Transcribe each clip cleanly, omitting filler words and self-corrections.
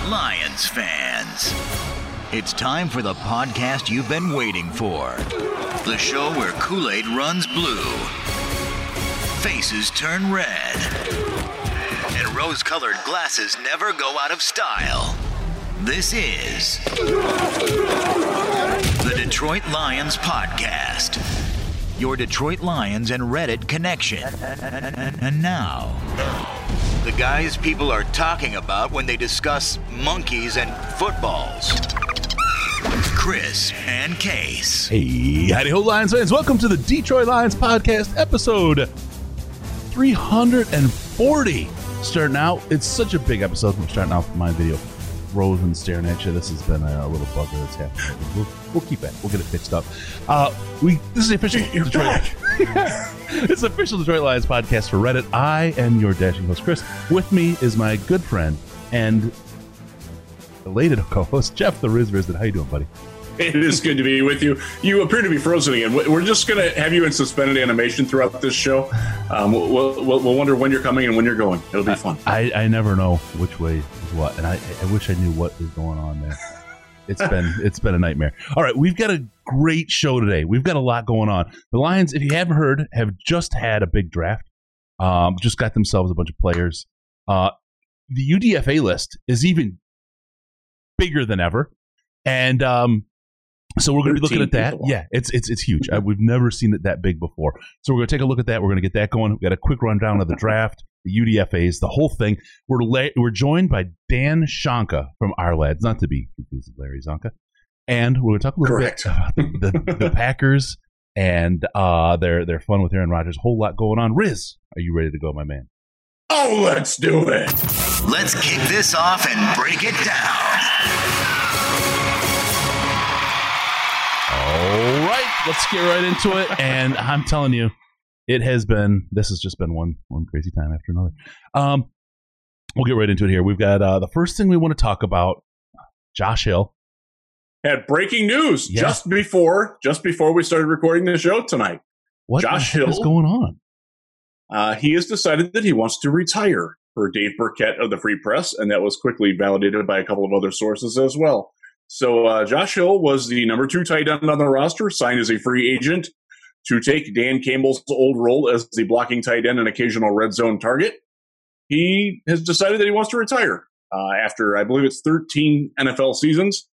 Lions fans. It's time for the podcast you've been waiting for. The show where Kool-Aid runs blue, faces turn red, and rose-colored glasses never go out of style. This is the Detroit Lions Podcast. Your Detroit Lions and Reddit connection. And now, the guys people are talking about when they discuss monkeys and footballs. Chris and Case. Hey, howdy ho, Lions fans. Welcome to the Detroit Lions Podcast, episode 340. Starting out, it's such a big episode. We're starting out with my video. Frozen staring at you. This has been a little bugger that's happening. We'll keep it. We'll get it fixed up. This is the official Detroit. It's the official Detroit Lions podcast for Reddit. I am your dashing host, Chris. With me is my good friend and elated co-host, Jeff the Riz Riz. How you doing, buddy? It is good to be with you. You appear to be frozen again. We're just going to have you in suspended animation throughout this show. We'll wonder when you're coming and when you're going. It'll be fun. I never know which way is what, and I wish I knew what is going on there. It's been a nightmare. All right, we've got a great show today. We've got a lot going on. The Lions, if you haven't heard, have just had a big draft. Just got themselves a bunch of players. The UDFA list is even bigger than ever, and so we're going to be looking at that. People. Yeah, it's huge. We've never seen it that big before. So we're going to take a look at that. We're going to get that going. We've got a quick rundown of the draft, the UDFAs, the whole thing. We're joined by Dan Shonka from Our Lads, not to be confused with Larry Zonka. And we're going to talk a little bit about the Packers and their fun with Aaron Rodgers. A whole lot going on. Riz, are you ready to go, my man? Oh, let's do it. Let's kick this off and break it down. All right, let's get right into it. And I'm telling you, this has just been one crazy time after another. We'll get right into it here. We've got the first thing we want to talk about, Josh Hill. Had breaking news just before we started recording the show tonight. What Josh Hill is going on? He has decided that he wants to retire, per Dave Burkett of the Free Press, and that was quickly validated by a couple of other sources as well. So Josh Hill was the number 2 tight end on the roster, signed as a free agent to take Dan Campbell's old role as the blocking tight end and occasional red zone target. He has decided that he wants to retire after, I believe it's 13 NFL seasons.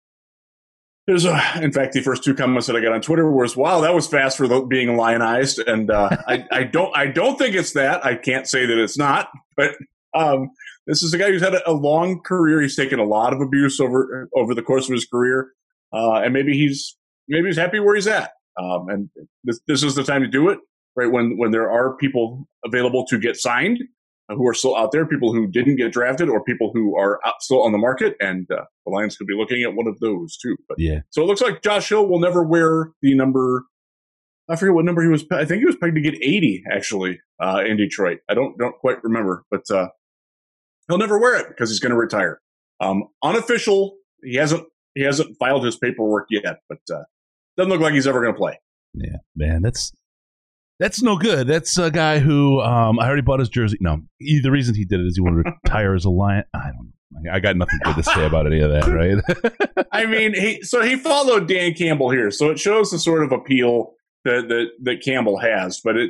In fact, the first 2 comments that I got on Twitter was, "Wow, that was fast for being lionized," and I don't think it's that. I can't say that it's not, but this is a guy who's had a long career. He's taken a lot of abuse over the course of his career, and maybe he's happy where he's at. And this is the time to do it, right? When there are people available to get signed who are still out there, people who didn't get drafted, or people who are still on the market, and the Lions could be looking at one of those too. But, yeah. So it looks like Josh Hill will never wear the number. I forget what number he was. I think he was pegged to get 80 actually in Detroit. I don't quite remember, but he'll never wear it because he's going to retire. Unofficial. He hasn't filed his paperwork yet, but doesn't look like he's ever going to play. Yeah, man, that's no good. That's a guy who I already bought his jersey. No, the reason he did it is he wanted to retire as a Lion. I don't know. I got nothing good to say about any of that, right? I mean, he followed Dan Campbell here, so it shows the sort of appeal that Campbell has. But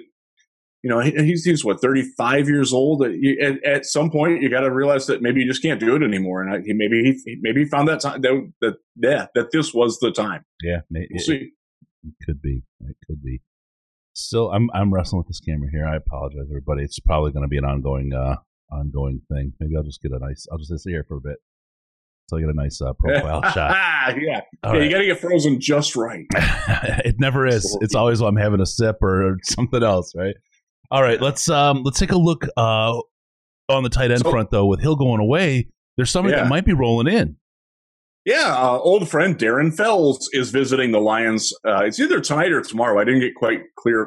he's what, 35 years old. At some point, you got to realize that maybe you just can't do it anymore. And maybe he found that time that this was the time. Yeah, we'll see. It could be. It could be. Still, I'm wrestling with this camera here. I apologize, everybody. It's probably going to be an ongoing thing. Maybe I'll just sit here for a bit so I get a nice profile shot. Yeah, right. You got to get frozen just right. It never is. It's always while I'm having a sip or something else, right? All right, let's take a look on the tight end front though. With Hill going away, there's somebody that might be rolling in. Yeah, old friend Darren Fells is visiting the Lions. It's either tonight or tomorrow. I didn't get quite clear.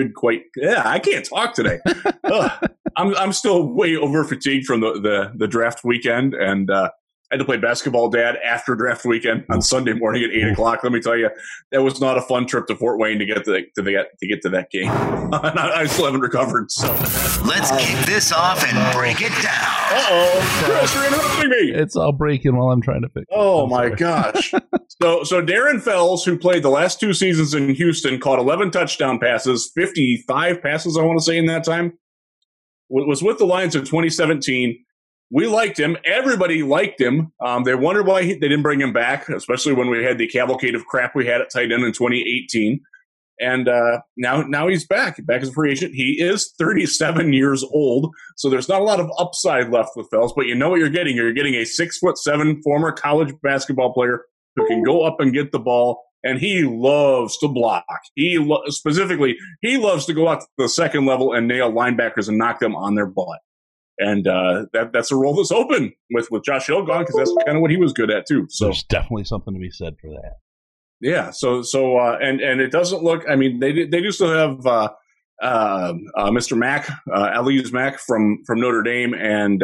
I can't talk today. I'm still way over fatigued from the draft weekend, and I had to play basketball dad after draft weekend on Sunday morning at 8 o'clock. Let me tell you, that was not a fun trip to Fort Wayne to get to that game. I still haven't recovered. So let's kick this off and break it down. Chris, you're interrupting me. It's all breaking while I'm trying to fix it. Oh my gosh. So Darren Fells, who played the last 2 seasons in Houston, caught 11 touchdown passes, 55 passes, I want to say, in that time. Was with the Lions in 2017. We liked him. Everybody liked him. They wondered why they didn't bring him back, especially when we had the cavalcade of crap we had at tight end in 2018. And now he's back as a free agent. He is 37 years old, so there's not a lot of upside left with Fells. But you know what you're getting. You're getting a 6'7" former college basketball player who can go up and get the ball, and he loves to block. Specifically, he loves to go out to the second level and nail linebackers and knock them on their butt. And that's a role that's open with Josh Hill gone, because that's kind of what he was good at too. So there's definitely something to be said for that. Yeah. So and it doesn't look. I mean, they do still have Mr. Mack, Ali's Mack from Notre Dame, and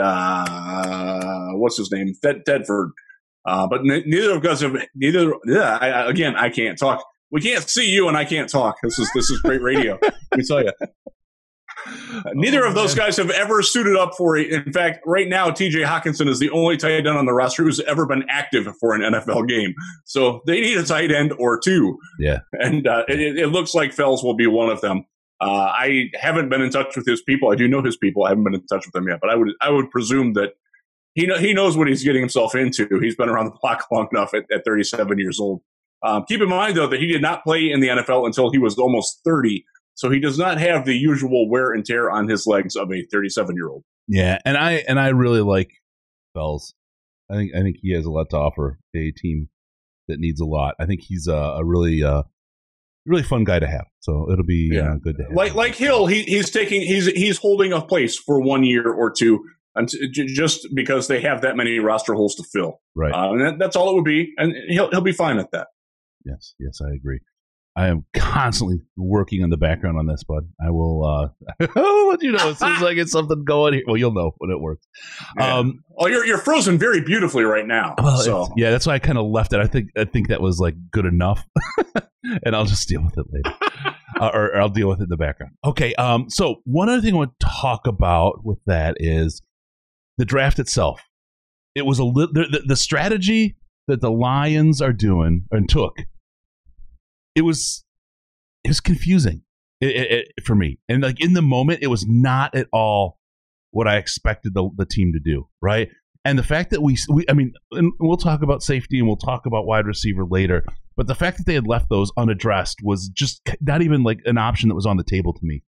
what's his name, Tedford. But neither of us have neither. Yeah. I can't talk. We can't see you, and I can't talk. This is great radio. Let me tell you. Neither of those guys have ever suited up for it. In fact, right now, TJ Hawkinson is the only tight end on the roster who's ever been active for an NFL game. So they need a tight end or two. Yeah. And it looks like Fells will be one of them. I haven't been in touch with his people. I do know his people. I haven't been in touch with them yet. But I would presume that he knows what he's getting himself into. He's been around the block long enough at 37 years old. Keep in mind, though, that he did not play in the NFL until he was almost 30. So he does not have the usual wear and tear on his legs of a 37-year-old. Yeah, and I really like Fells. I think he has a lot to offer a team that needs a lot. I think he's a really fun guy to have. So it'll be good to have. Like Hill, he's holding a place for 1 year or two, just because they have that many roster holes to fill. Right, and that's all it would be, and he'll be fine at that. Yes, I agree. I am constantly working in the background on this, bud. I will I'll let you know as soon as I get something going here. Well, you'll know when it works. Yeah. You're frozen very beautifully right now. Well, so. Yeah, that's why I kind of left it. I think that was like good enough, and I'll just deal with it later, or I'll deal with it in the background. Okay. So one other thing I want to talk about with that is the draft itself. It was the strategy that the Lions are doing and took. It was confusing for me. And like in the moment, it was not at all what I expected the team to do, right? And the fact that and we'll talk about safety and we'll talk about wide receiver later, but the fact that they had left those unaddressed was just not even like an option that was on the table to me.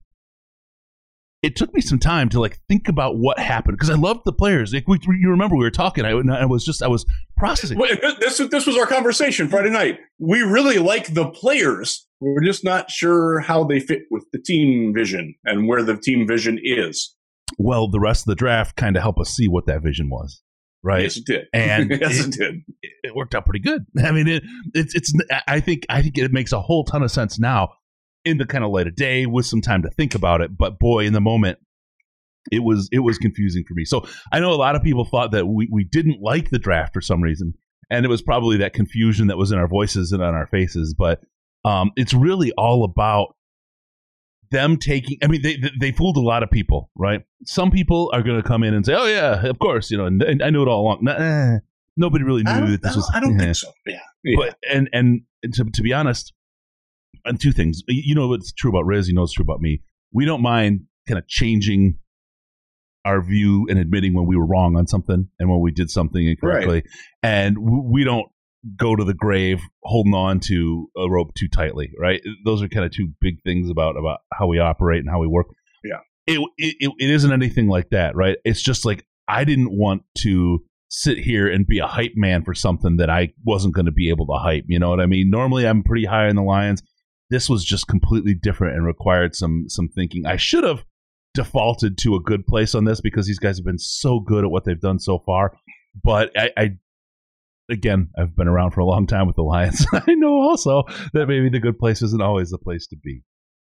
It took me some time to like think about what happened, because I loved the players. Like you remember we were talking. I was processing. This was our conversation Friday night. We really like the players. We're just not sure how they fit with the team vision and where the team vision is. Well, the rest of the draft kind of helped us see what that vision was, right? Yes, it did. And yes, it did. It worked out pretty good. I mean, it's. I think it makes a whole ton of sense now, in the kind of light of day with some time to think about it. But boy, in the moment, it was confusing for me. So I know a lot of people thought that we didn't like the draft for some reason, and it was probably that confusion that was in our voices and on our faces. But it's really all about them taking. I mean, they fooled a lot of people, right? Some people are going to come in and say, "Oh yeah, of course," and I knew it all along. Nobody really knew that this was. I don't think so. Yeah. But and to be honest. And two things. You know what's true about Riz, you know what's true about me. We don't mind kind of changing our view and admitting when we were wrong on something and when we did something incorrectly. Right. And we don't go to the grave holding on to a rope too tightly, right? Those are kind of two big things about how we operate and how we work. Yeah. It isn't anything like that, right? It's just like I didn't want to sit here and be a hype man for something that I wasn't going to be able to hype. You know what I mean? Normally I'm pretty high on the Lions. This was just completely different and required some thinking. I should have defaulted to a good place on this because these guys have been so good at what they've done so far. But I've been around for a long time with the Lions. I know also that maybe the good place isn't always the place to be.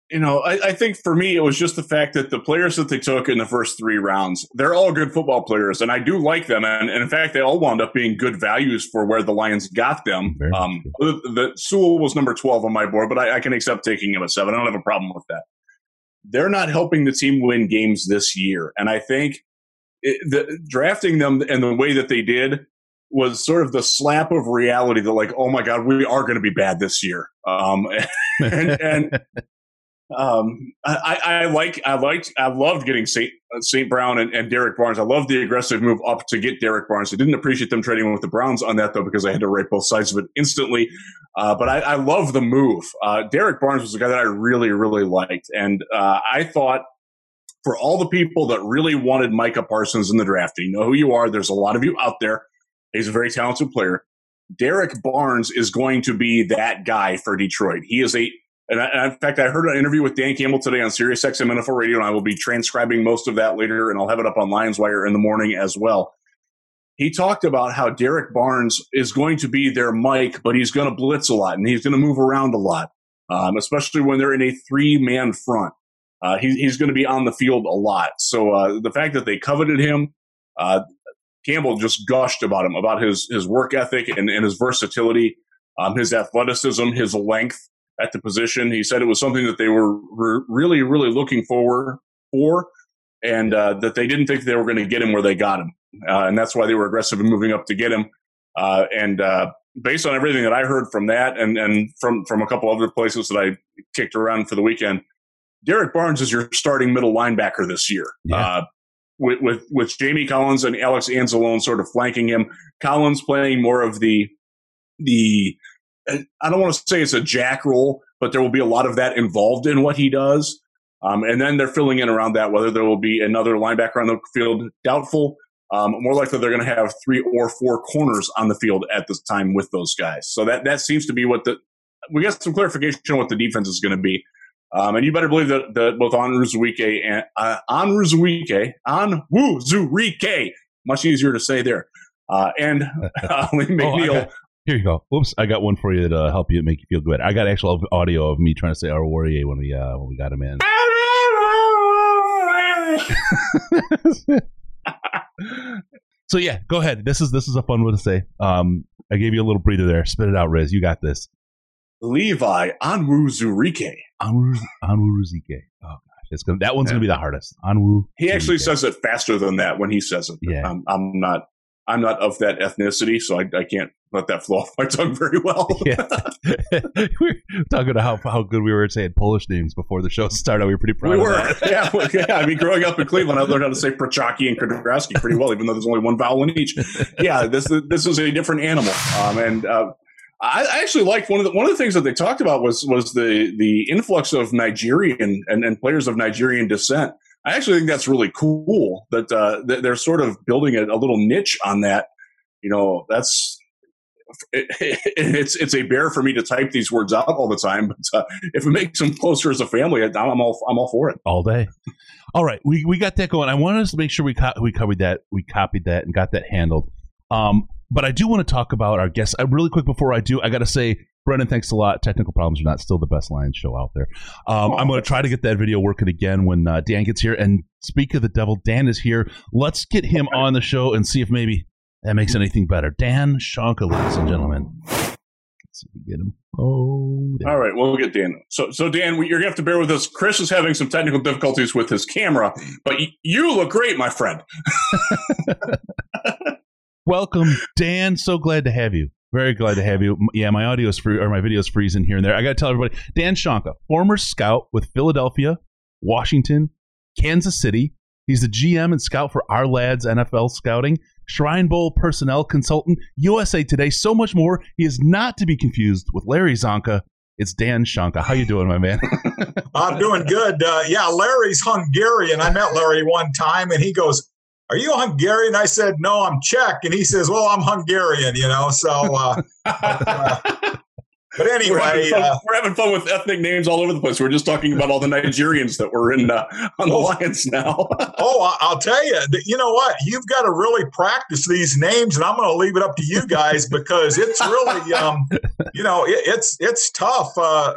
I think for me, it was just the fact that the players that they took in the first 3 rounds, they're all good football players, and I do like them. And in fact, they all wound up being good values for where the Lions got them. The Sewell was number 12 on my board, but I can accept taking him at 7. I don't have a problem with that. They're not helping the team win games this year. And I think drafting them and the way that they did was sort of the slap of reality that, like, oh my God, we are going to be bad this year. I loved getting St. Brown and Derek Barnes. I loved the aggressive move up to get Derek Barnes. I didn't appreciate them trading with the Browns on that, though, because I had to write both sides of it instantly. But I love the move. Derek Barnes was a guy that I really, really liked. And I thought for all the people that really wanted Micah Parsons in the draft, you know who you are. There's a lot of you out there. He's a very talented player. Derek Barnes is going to be that guy for Detroit. He is and in fact, I heard an interview with Dan Campbell today on SiriusXM NFL Radio, and I will be transcribing most of that later, and I'll have it up on Lions Wire in the morning as well. He talked about how Derek Barnes is going to be their Mike, but he's going to blitz a lot, and he's going to move around a lot, especially when they're in a 3-man front. He's going to be on the field a lot. So the fact that they coveted him, Campbell just gushed about him, about his work ethic and his versatility, his athleticism, his length at the position. He said it was something that they were really, really looking for, and that they didn't think they were going to get him where they got him. And that's why they were aggressive in moving up to get him. And based on everything that I heard from that and from a couple other places that I kicked around for the weekend, Derek Barnes is your starting middle linebacker this year. Yeah. With Jamie Collins and Alex Anzalone sort of flanking him. Collins playing more of the I don't want to say it's a jack role, but there will be a lot of that involved in what he does. And then they're filling in around that, whether there will be another linebacker on the field, doubtful. More likely they're going to have 3 or 4 corners on the field at this time with those guys. So that seems to be we got some clarification on what the defense is going to be. And you better believe that both Onwuzurike and Onwuzurike, much easier to say there, and Lee McNeil. Here you go. Whoops, I got one for you to help you, make you feel good. I got actual audio of me trying to say our Warrior when we got him in. So yeah, go ahead. This is a fun one to say. I gave you a little breather there. Spit it out, Riz. You got this. Levi Onwuzurike. Onwuzurike. Oh gosh, that one's gonna be the hardest. He actually says it faster than that when he says it. Yeah. I'm not of that ethnicity, so I can't let that flow off my tongue very well. Yeah. We were talking about how good we were at saying Polish names before the show started. We were pretty proud of that. Yeah. I mean, growing up in Cleveland, I learned how to say Prochaki and Kudrowski pretty well, even though there's only one vowel in each. Yeah, this is a different animal. I actually liked one of the things that they talked about was the influx of Nigerian and players of Nigerian descent. I actually think that's really cool that they're sort of building a little niche on that. It's a bear for me to type these words out all the time, but if it makes them closer as a family, I'm all for it. All day. All right, we got that going. I wanted us to make sure we copied that and got that handled. But I do want to talk about our guests. Really quick before I do, I got to say, Brendan, thanks a lot. Technical problems are not still the best Lions show out there. I'm going to try to get that video working again when Dan gets here. And speak of the devil, Dan is here. Let's get him on the show and see if maybe that makes anything better. Dan Shonka, ladies and gentlemen. Let's see if we get him. Oh, all right, we'll get Dan. So Dan, you're going to have to bear with us. Chris is having some technical difficulties with his camera, but you look great, my friend. Welcome, Dan. So glad to have you. Very glad to have you. Yeah, my audio is free, or my video is freezing here and there. I got to tell everybody, Dan Shonka, former scout with Philadelphia, Washington, Kansas City. He's the GM and scout for Our Lads NFL Scouting, Shrine Bowl personnel consultant, USA Today, so much more. He is not to be confused with Larry Zonka. It's Dan Shonka. How you doing, my man? I'm doing good. Larry's Hungarian. I met Larry one time, and he goes, "Are you Hungarian?" I said, "No, I'm Czech." And he says, "Well, I'm Hungarian," so. But anyway, we're having fun with ethnic names all over the place. We're just talking about all the Nigerians that were in on the Lions now. I'll tell you, you know what? You've got to really practice these names, and I'm going to leave it up to you guys because it's really, it's tough.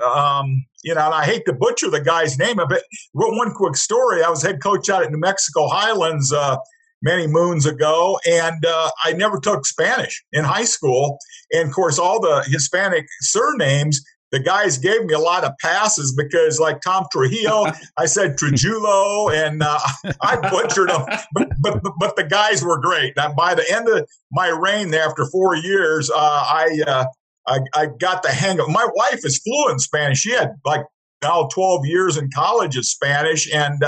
And I hate to butcher the guy's name, but one quick story. I was head coach out at New Mexico Highlands many moons ago, and I never took Spanish in high school. And, of course, all the Hispanic surnames, the guys gave me a lot of passes because, like Tom Trujillo, I said Trujillo, and I butchered them. But the guys were great. Now, by the end of my reign there, after 4 years, I got the hang of it. My wife is fluent in Spanish. She had, 12 years in college of Spanish, and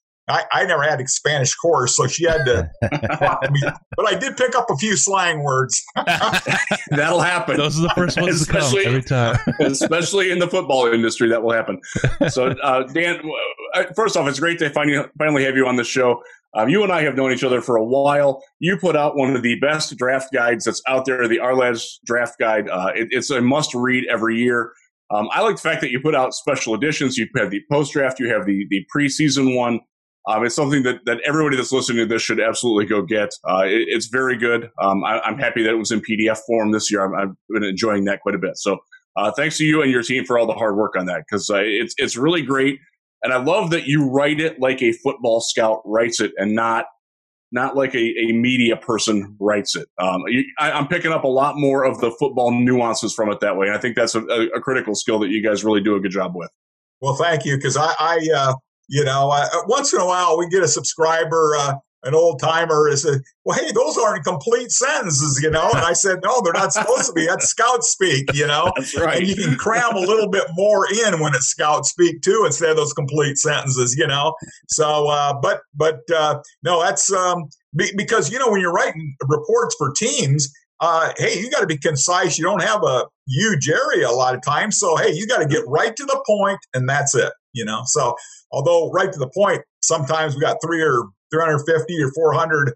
I never had a Spanish course, so she had to talk to me. But I did pick up a few slang words. That'll happen. Those are the first ones to come every time. Especially in the football industry, that will happen. So, Dan, first off, it's great to finally have you on the show. You and I have known each other for a while. You put out one of the best draft guides that's out there, the Ourlads Draft Guide. It's a must-read every year. I like the fact that you put out special editions. You have the post-draft. You have the preseason one. It's something that everybody that's listening to this should absolutely go get. It's very good. I'm happy that it was in PDF form this year. I've been enjoying that quite a bit. So thanks to you and your team for all the hard work on that, because it's really great. And I love that you write it like a football scout writes it and not like a media person writes it. I'm picking up a lot more of the football nuances from it that way. And I think that's a critical skill that you guys really do a good job with. Well, thank you, because once in a while we get a subscriber, an old timer, is well, hey, those aren't complete sentences, And I said, no, they're not supposed to be. That's scout speak, That's right. And you can cram a little bit more in when it's scout speak too, instead of those complete sentences, So, no, that's because when you're writing reports for teams. Hey, you got to be concise. You don't have a huge area a lot of times. So, hey, you got to get right to the point, and that's it, So, although right to the point, sometimes we got 350 or 400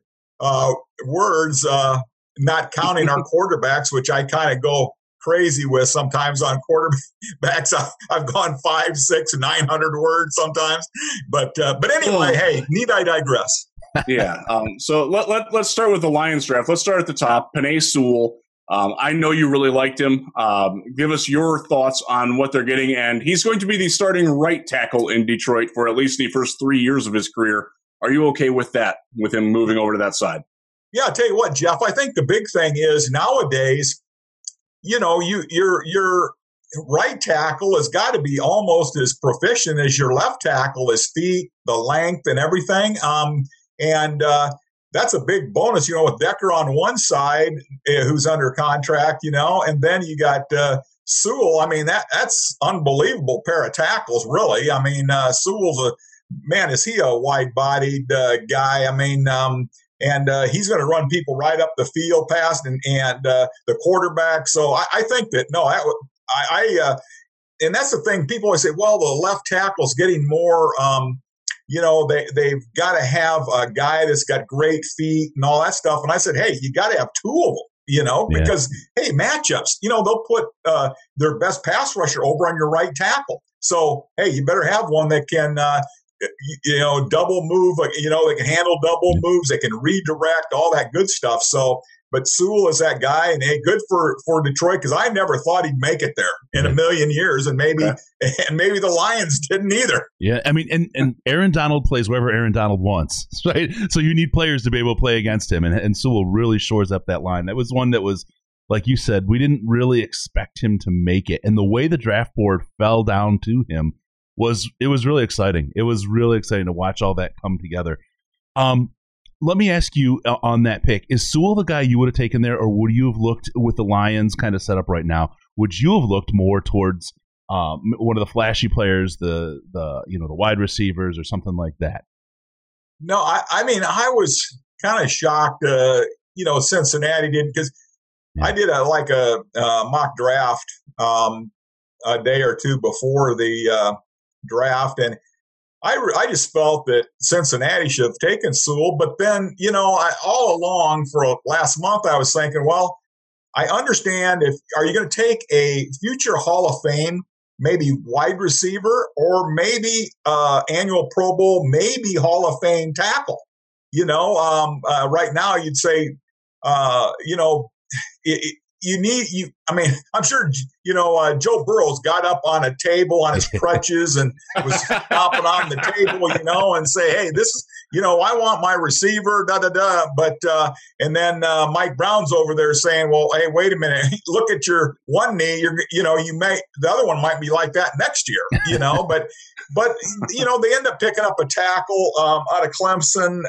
words, not counting our quarterbacks, which I kind of go crazy with sometimes on quarterbacks. I've gone 500, 600, 900 words sometimes. But anyway, hey, need I digress? Yeah. So let's start with the Lions draft. Let's start at the top. Penei Sewell. I know you really liked him. Give us your thoughts on what they're getting. And he's going to be the starting right tackle in Detroit for at least the first 3 years of his career. Are you okay with that, with him moving over to that side? Yeah, I'll tell you what, Jeff, I think the big thing is nowadays, your right tackle has got to be almost as proficient as your left tackle, his feet, the length and everything. And that's a big bonus, with Decker on one side, who's under contract, and then you got Sewell. I mean, that's unbelievable pair of tackles, really. I mean, Sewell's is he a wide-bodied guy? I mean, and he's going to run people right up the field past and the quarterback. So I think that, and that's the thing. People always say, well, the left tackle's getting more they've got to have a guy that's got great feet and all that stuff. And I said, hey, you got to have two of them, because, hey, matchups, they'll put their best pass rusher over on your right tackle. So, hey, you better have one that can, double move, they can handle double moves, they can redirect, all that good stuff. So, but Sewell is that guy, and hey, good for Detroit, because I never thought he'd make it there in a million years, and maybe the Lions didn't either. Yeah, I mean, and Aaron Donald plays wherever Aaron Donald wants, right? So you need players to be able to play against him, and Sewell really shores up that line. That was one that was, like you said, we didn't really expect him to make it, and the way the draft board fell down to him was really exciting. It was really exciting to watch all that come together. Let me ask you on that pick, is Sewell the guy you would have taken there, or would you have looked with the Lions kind of set up right now? Would you have looked more towards one of the flashy players, the wide receivers or something like that? No, I mean, I was kind of shocked, Cincinnati did, because I did a mock draft a day or two before the draft, and I just felt that Cincinnati should have taken Sewell. But then, all along for last month, I was thinking, well, I understand are you going to take a future Hall of Fame, maybe wide receiver, or maybe annual Pro Bowl, maybe Hall of Fame tackle? Right now you'd say, I'm sure, Joe Burrow's got up on a table on his crutches and was stomping on the table, and say, hey, this is, I want my receiver, But, and then Mike Brown's over there saying, well, hey, wait a minute, look at your one knee. The other one might be like that next year, but, they end up picking up a tackle out of Clemson,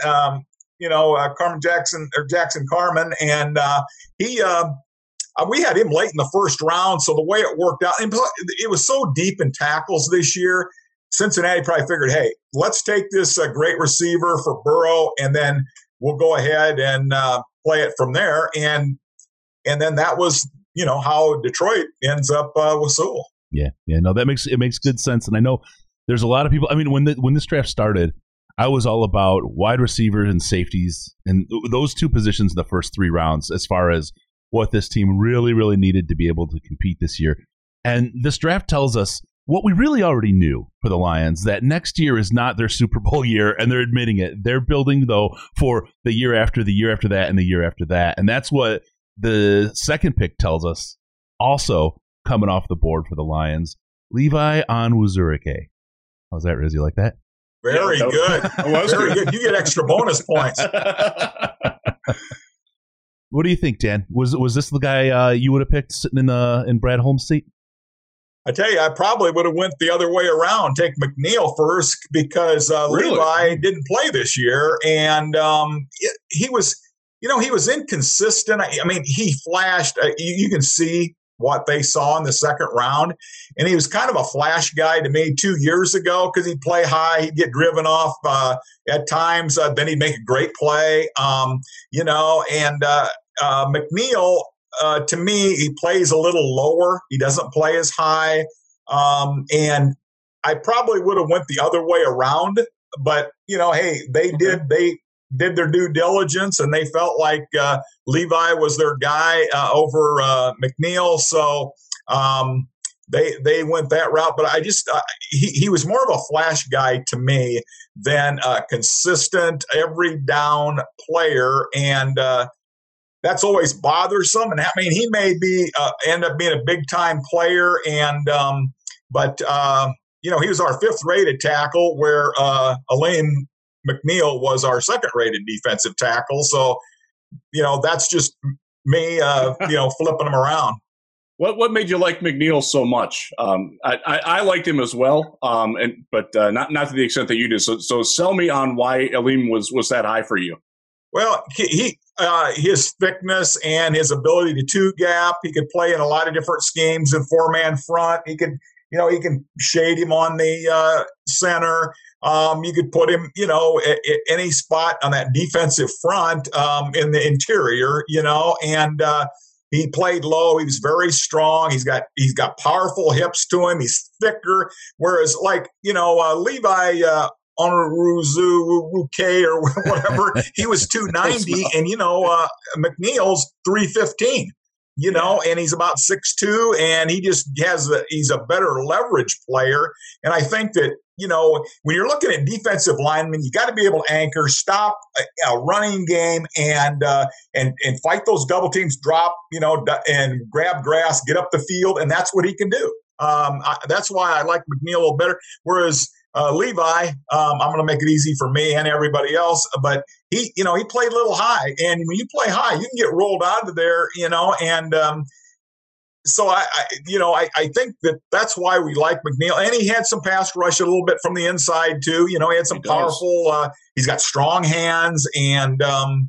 Jackson Carman. And we had him late in the first round. So the way it worked out, and it was so deep in tackles this year, Cincinnati probably figured, hey, let's take this great receiver for Burrow, and then we'll go ahead and play it from there. And then that was, how Detroit ends up with Sewell. Yeah. No, it makes good sense. And I know there's a lot of people. I mean, when this draft started, I was all about wide receivers and safeties, and those two positions in the first 3 rounds as far as what this team really, really needed to be able to compete this year. And this draft tells us what we really already knew for the Lions, that next year is not their Super Bowl year, and they're admitting it. They're building, though, for the year after that, and the year after that. And that's what the second pick tells us, also coming off the board for the Lions, Levi Onwuzurike. How's that, Riz? You like that? Very good. Very good. You get extra bonus points. What do you think, Dan? Was this the guy you would have picked sitting in Brad Holmes' seat? I tell you, I probably would have went the other way around, take McNeil first, because Really? Levi didn't play this year, and he was inconsistent. I mean, he flashed. You can see what they saw in the second round, and he was kind of a flash guy to me 2 years ago because he'd play high, he'd get driven off at times, then he'd make a great play, and McNeil. To me, he plays a little lower. He doesn't play as high. And I probably would have went the other way around. But, hey, they did their due diligence, and they felt like Levi was their guy over McNeil. So they went that route. But he was more of a flash guy to me than a consistent, every down player. And that's always bothersome. And I mean, he may end up being a big time player. And, but he was our 5th rated tackle, where Elaine McNeil was our 2nd rated defensive tackle. So, that's just me, flipping them around. What made you like McNeil so much? I liked him as well, but not to the extent that you did. So sell me on why Elaine was that high for you. Well, his thickness and his ability to 2-gap, he could play in a lot of different schemes in 4-man front. He can shade him on the center. You could put him, at any spot on that defensive front in the interior, and he played low. He was very strong. He's got powerful hips to him. He's thicker. Whereas Levi Onwuzurike or whatever, he was 290, and McNeil's 315. And he's about 6'2", and he's a better leverage player. And I think that, when you're looking at defensive linemen, you got to be able to anchor, stop a running game, and fight those double teams, drop, and grab grass, get up the field, and that's what he can do. That's why I like McNeil a little better. Whereas Levi, I'm going to make it easy for me and everybody else, but he played a little high, and when you play high, you can get rolled out of there, and so I think that's why we like McNeil, and he had some pass rush a little bit from the inside too. He had some powerful. He's got strong hands, and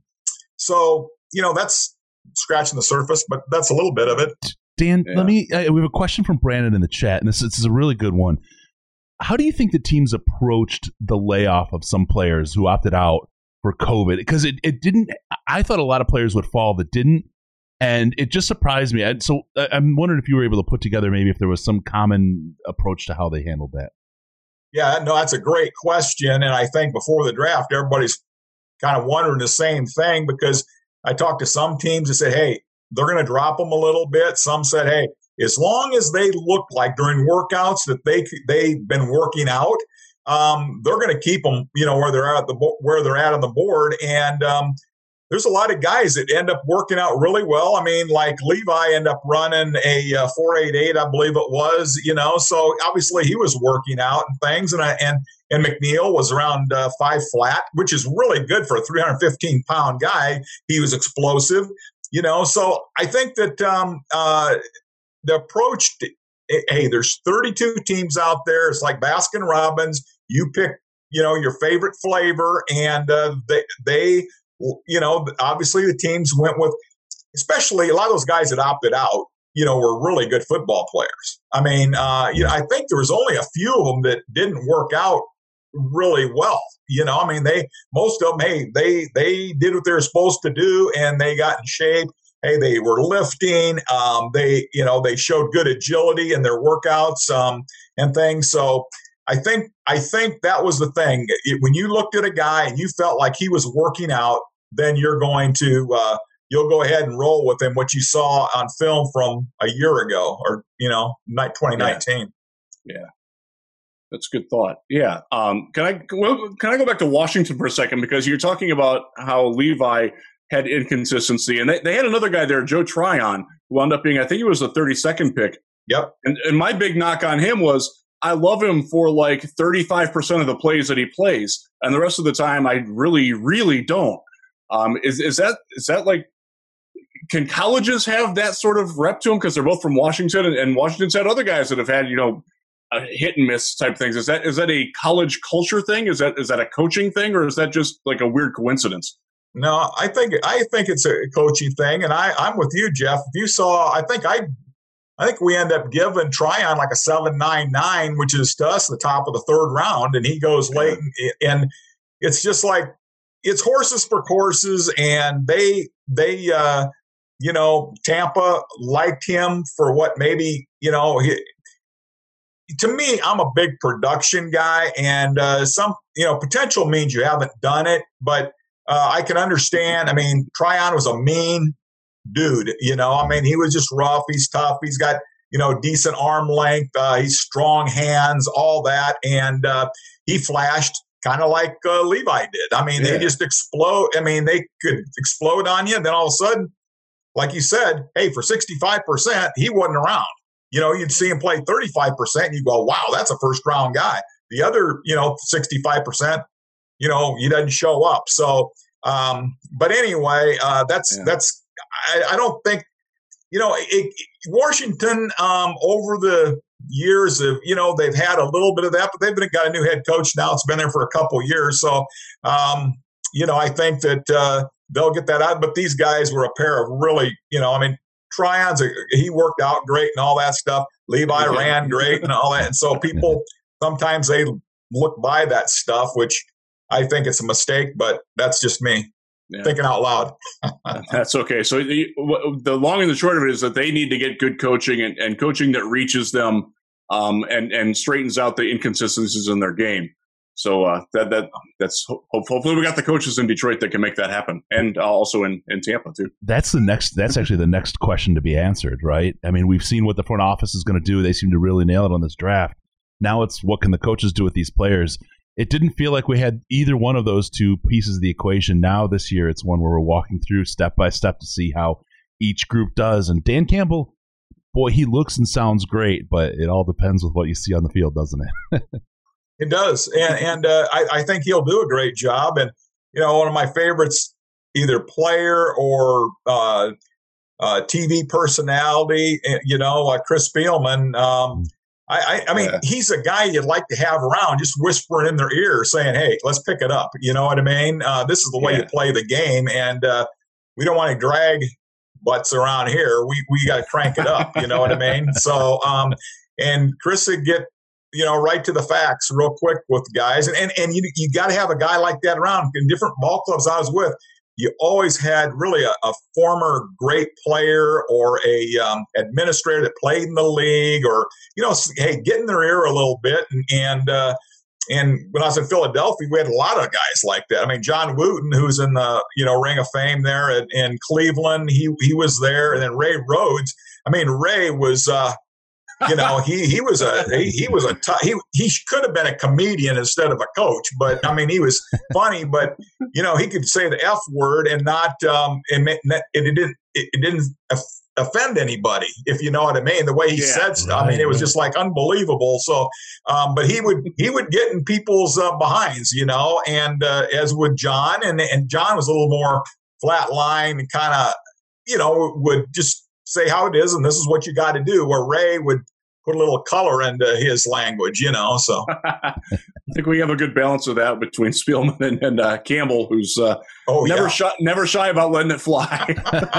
so that's scratching the surface, but that's a little bit of it. Dan, we have a question from Brandon in the chat, and this is a really good one. How do you think the teams approached the layoff of some players who opted out for COVID? Because it didn't. I thought a lot of players would fall that didn't, and it just surprised me. So I'm wondering if you were able to put together maybe if there was some common approach to how they handled that. Yeah, no, that's a great question, and I think before the draft, everybody's kind of wondering the same thing, because I talked to some teams that said, "Hey, they're going to drop them a little bit. Some said, hey, as long as they look like during workouts that they've been working out, they're going to keep them, where they're at on the board. And there's a lot of guys that end up working out really well. I mean, like Levi ended up running a 4.88, I believe it was. So obviously he was working out and things, and McNeil was around 5 flat, which is really good for a 315-pound guy. He was explosive, So I think that the approach, hey, there's 32 teams out there. It's like Baskin Robbins. You pick, your favorite flavor, and they obviously the teams went with, especially a lot of those guys that opted out, were really good football players. I mean, I think there was only a few of them that didn't work out really well. I mean, most of them, hey, they did what they were supposed to do, and they got in shape. Hey, they were lifting. They showed good agility in their workouts and things. So I think that was the thing. When you looked at a guy and you felt like he was working out, then you're going to you'll go ahead and roll with him. What you saw on film from a year ago, or 2019. Yeah. That's a good thought. Yeah. Can I go back to Washington for a second, because you're talking about how Levi had inconsistency, and they had another guy there, Joe Tryon, who wound up being, I think he was the 32nd pick. Yep. And my big knock on him was, I love him for like 35% of the plays that he plays, and the rest of the time I really, really don't. Is that like, can colleges have that sort of rep to them, because they're both from Washington, and Washington's had other guys that have had hit and miss type things? Is that a college culture thing? Is that a coaching thing, or is that just like a weird coincidence? No, I think it's a coaching thing, and I'm with you, Jeff. If you saw, I think we end up giving Tryon like a 7.99, which is to us the top of the third round, and he goes late, and it's just like, it's horses for courses, and they Tampa liked him for what maybe to me, I'm a big production guy, and some potential means you haven't done it, but I can understand. I mean, Tryon was a mean dude, I mean, he was just rough. He's tough. He's got, decent arm length. He's strong hands, all that. And he flashed kind of like Levi did. I mean, They just explode. I mean, they could explode on you. And then all of a sudden, like you said, hey, for 65%, he wasn't around. You'd see him play 35%, and you go, wow, that's a first round guy. The other, 65%, he doesn't show up. So, but anyway, that's, I don't think, Washington, over the years of, they've had a little bit of that, but they've got a new head coach now. It's been there for a couple of years. So, I think that they'll get that out. But these guys were a pair of really, Tryon's, he worked out great and all that stuff. Levi ran great and all that. And so people, sometimes they look by that stuff, which I think it's a mistake, but that's just me. Yeah. Thinking out loud. That's okay. So the long and the short of it is that they need to get good coaching and coaching that reaches them and straightens out the inconsistencies in their game. So that's hopefully we got the coaches in Detroit that can make that happen, and also in Tampa too. That's actually the next question to be answered, right? I mean, we've seen what the front office is going to do. They seem to really nail it on this draft. Now it's what can the coaches do with these players? It didn't feel like we had either one of those two pieces of the equation. Now this year, it's one where we're walking through step by step to see how each group does. And Dan Campbell, boy, he looks and sounds great, but it all depends with what you see on the field, doesn't it? It does. And I think he'll do a great job. And, one of my favorites, either player or TV personality, Chris Spielman, I mean, he's a guy you'd like to have around, just whispering in their ear, saying, "Hey, let's pick it up." You know what I mean? This is the way you play the game, and we don't want to drag butts around here. We got to crank it up. You know what I mean? So, and Chris would get right to the facts real quick with guys, and you got to have a guy like that around. In different ball clubs I was with, you always had really a former great player or a administrator that played in the league, or hey, get in their ear a little bit and and when I was in Philadelphia, we had a lot of guys like that. I mean, John Wooten, who's in the Ring of Fame there in Cleveland, he was there, and then Ray Rhodes. I mean, Ray was. He could have been a comedian instead of a coach, but I mean, he was funny, but he could say the F word and not, it didn't offend anybody, if you know what I mean. The way he said stuff, I mean, it was just like unbelievable. So, but he would get in people's behinds, and as with John, and John was a little more flat line and kind of, would just say how it is, and this is what you got to do. Where Ray would put a little color into his language, So I think we have a good balance of that between Spielman and Campbell, who's never shy about letting it fly.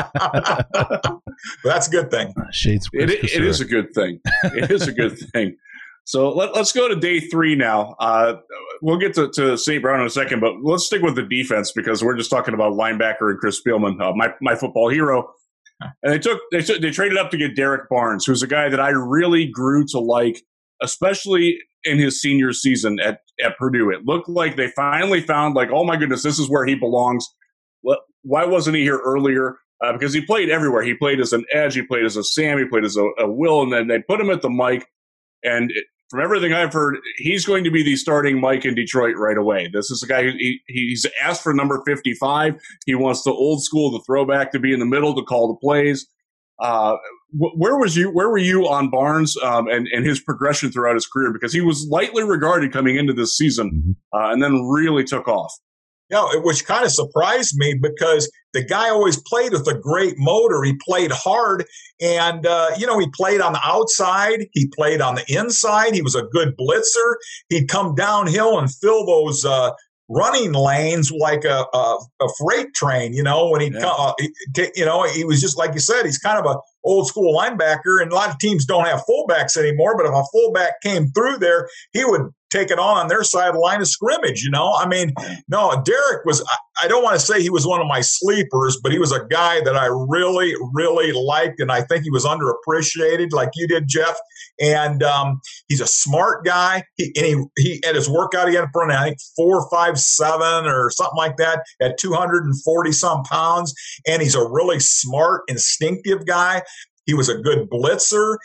That's a good thing. Shades. It is a good thing. It is a good thing. So let's go to day 3 now. We'll get to St. Brown in a second, but let's stick with the defense because we're just talking about linebacker and Chris Spielman, my football hero. And they traded up to get Derek Barnes, who's a guy that I really grew to like, especially in his senior season at Purdue. It looked like they finally found, like, oh my goodness, this is where he belongs. Why wasn't he here earlier? Because he played everywhere. He played as an edge, he played as a Sam, he played as a Will, and then they put him at the Mike. And from everything I've heard, he's going to be the starting Mike in Detroit right away. This is a guy he's asked for number 55. He wants the old school, the throwback, to be in the middle to call the plays. Where were you on Barnes and his progression throughout his career? Because he was lightly regarded coming into this season, and then really took off. Which kind of surprised me because the guy always played with a great motor. He played hard, and he played on the outside. He played on the inside. He was a good blitzer. He'd come downhill and fill those running lanes like a freight train. When he'd come, he was just like you said. He's kind of a old school linebacker, and a lot of teams don't have fullbacks anymore. But if a fullback came through there, he would take it on their side of the line of scrimmage, I mean, no, Derek was, I don't want to say he was one of my sleepers, but he was a guy that I really, really liked, and I think he was underappreciated like you did, Jeff. And he's a smart guy. He at his workout, he had in front of, I think, 4.57 or something like that at 240-some pounds, and he's a really smart, instinctive guy. He was a good blitzer.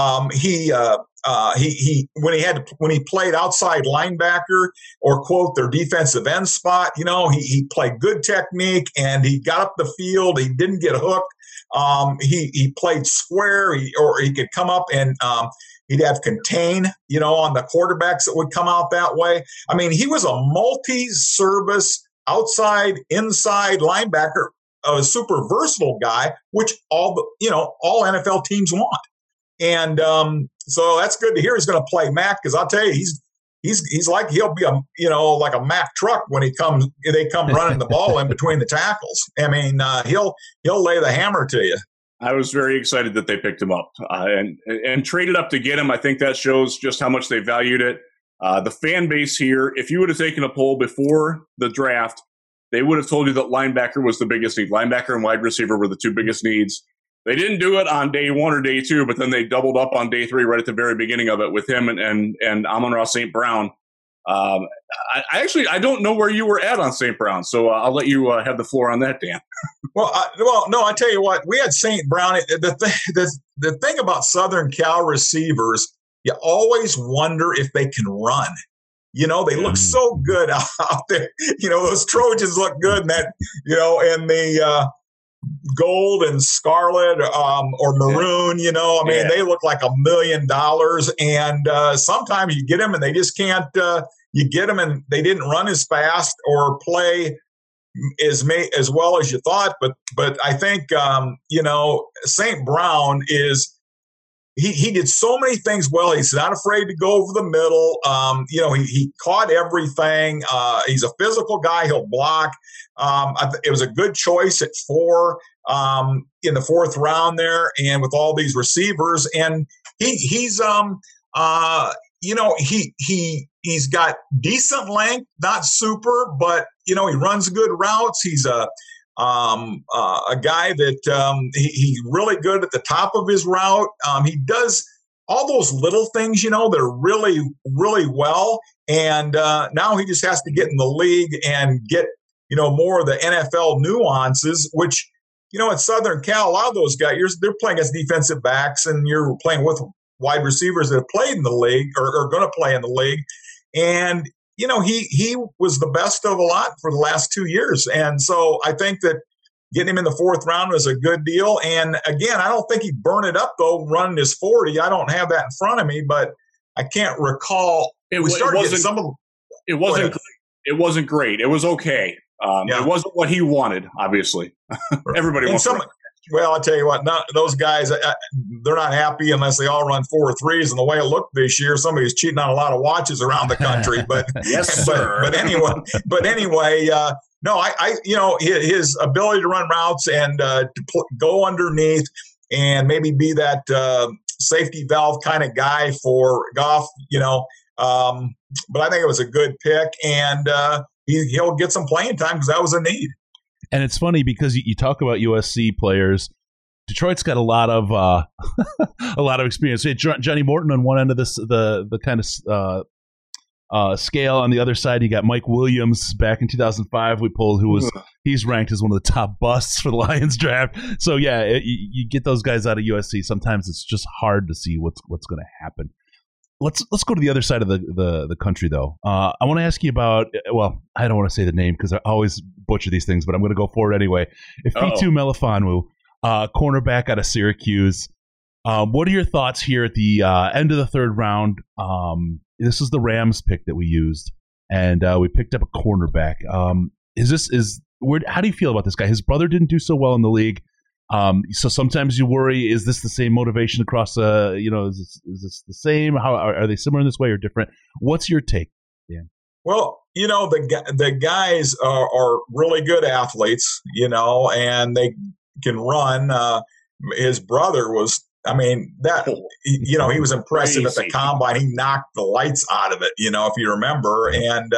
When he played outside linebacker or quote their defensive end spot, he played good technique and he got up the field. He didn't get hooked. He played square, or he could come up and he'd have contain, on the quarterbacks that would come out that way. I mean, he was a multi-service outside, inside linebacker, a super versatile guy, which all NFL teams want. And so that's good to hear. He's going to play Mac, because I'll tell you, he's like, he'll be like a Mac truck when they come running the ball in between the tackles. I mean, he'll lay the hammer to you. I was very excited that they picked him up and traded up to get him. I think that shows just how much they valued it. The fan base here, if you would have taken a poll before the draft, they would have told you that linebacker was the biggest need. Linebacker and wide receiver were the two biggest needs. They didn't do it on day 1 or day 2, but then they doubled up on day 3 right at the very beginning of it with him and Amon-Ra St. Brown. I don't know where you were at on St. Brown, so I'll let you have the floor on that, Dan. No, I tell you what, we had St. Brown. The thing about Southern Cal receivers, you always wonder if they can run. They look so good out there. Those Trojans look good in that, in the gold and scarlet or maroon, they look like $1 million. And sometimes you get them and they just can't, you get them and they didn't run as fast or play as well as you thought. But I think, St. Brown is, he did so many things well. He's not afraid to go over the middle. He caught everything. He's a physical guy. He'll block. It was a good choice at 4 in the 4th round there, and with all these receivers. And he's got decent length, not super, but he runs good routes. He's a guy that he's really good at the top of his route. He does all those little things, they're really, really well. And now he just has to get in the league and get, more of the NFL nuances, which, at Southern Cal, a lot of those guys, they're playing as defensive backs, and you're playing with wide receivers that have played in the league or are going to play in the league. And, he was the best of a lot for the last 2 years. And so I think that getting him in the fourth round was a good deal. And again, I don't think he burned it up, though, running his 40. I don't have that in front of me, but I can't recall. It wasn't great. It was okay. It wasn't what he wanted, obviously. Everybody wants to. Well, I'll tell you what, those guys, they're not happy unless they all run 4.3s. And the way it looked this year, somebody's cheating on a lot of watches around the country. But yes, sir. But anyway, no, his ability to run routes and to go underneath and maybe be that safety valve kind of guy for Goff, but I think it was a good pick, and he'll get some playing time because that was a need. And it's funny because you talk about USC players. Detroit's got a lot of experience. Johnny Morton on one end of the kind of scale. On the other side, you got Mike Williams back in 2005. We pulled he's ranked as one of the top busts for the Lions draft. So yeah, you get those guys out of USC. Sometimes it's just hard to see what's going to happen. Let's go to the other side of the country, though. I want to ask you about, well, I don't want to say the name because I always butcher these things, but I'm going to go for it anyway. Ifeatu Melifonwu, cornerback out of Syracuse. What are your thoughts here at the end of the third round? This is the Rams pick that we used, and we picked up a cornerback. How do you feel about this guy? His brother didn't do so well in the league. So sometimes you worry, is this the same motivation across, is this the same? How are they similar in this way or different? What's your take, Dan? Well, the guys are really good athletes, and they can run. His brother was, he was impressive at the combine. He knocked the lights out of it, if you remember. And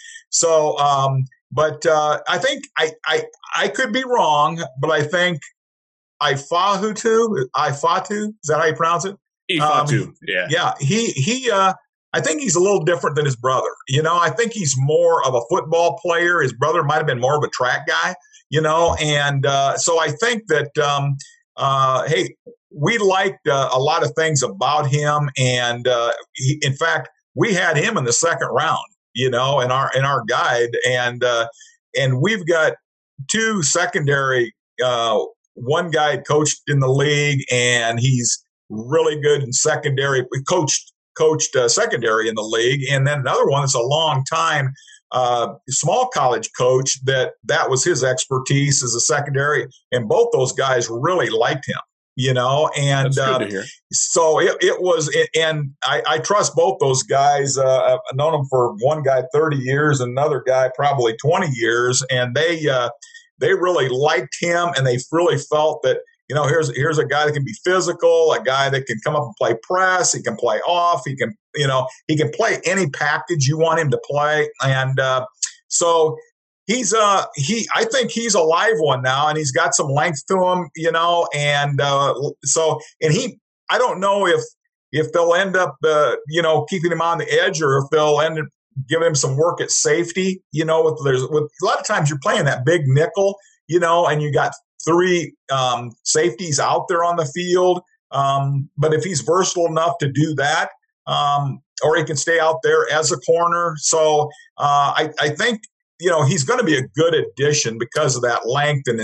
but I think I could be wrong, but I think Ifeatu, is that how you pronounce it? Ifeatu, yeah. Yeah, he I think he's a little different than his brother. I think he's more of a football player. His brother might have been more of a track guy, and so I think that, hey, we liked a lot of things about him. And in fact, we had him in the second round, in our guide. And we've got two secondary, one guy coached in the league, and he's really good in secondary. We coached secondary in the league, and then another one that's a long time small college coach that was his expertise as a secondary, and both those guys really liked him. And that's good to hear. So it was, and I trust both those guys. I've known them for one guy 30 years, another guy probably 20 years, and they really liked him, and they really felt that, here's a guy that can be physical, a guy that can come up and play press, he can play off, he can play any package you want him to play, and so he's I think he's a live one now, and he's got some length to him, and I don't know if they'll end up keeping him on the edge, or if they'll end up giving him some work at safety. With a lot of times you're playing that big nickel, and you got three safeties out there on the field. But if he's versatile enough to do that, or he can stay out there as a corner, so I think he's going to be a good addition because of that length and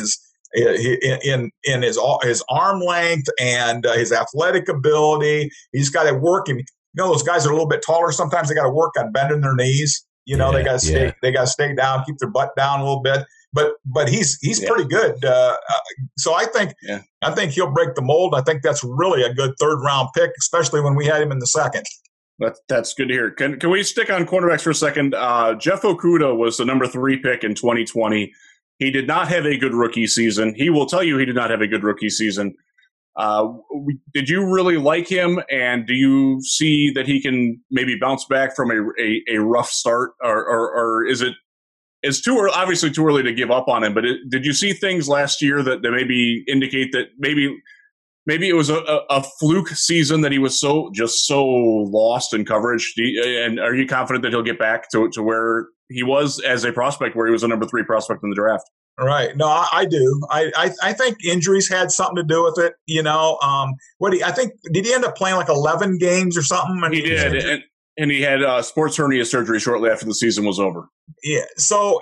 his arm length and his athletic ability. He's got to work him. Those guys are a little bit taller. Sometimes they got to work on bending their knees. They got to stay down, keep their butt down a little bit. But he's pretty good. So I think he'll break the mold. I think that's really a good third round pick, especially when we had him in the second. That's good to hear. Can we stick on cornerbacks for a second? Jeff Okudah was the number 3 pick in 2020. He did not have a good rookie season. He will tell you he did not have a good rookie season. Did you really like him, and do you see that he can maybe bounce back from a rough start, or is it? It's obviously too early to give up on him, but did you see things last year that maybe indicate that maybe maybe it was a fluke season that he was so lost in coverage. And are you confident that he'll get back to where he was as a prospect, where he was a number 3 prospect in the draft? Right. No, I do. I think injuries had something to do with it. I think did he end up playing like 11 games or something? He did, and he had sports hernia surgery shortly after the season was over. Yeah. So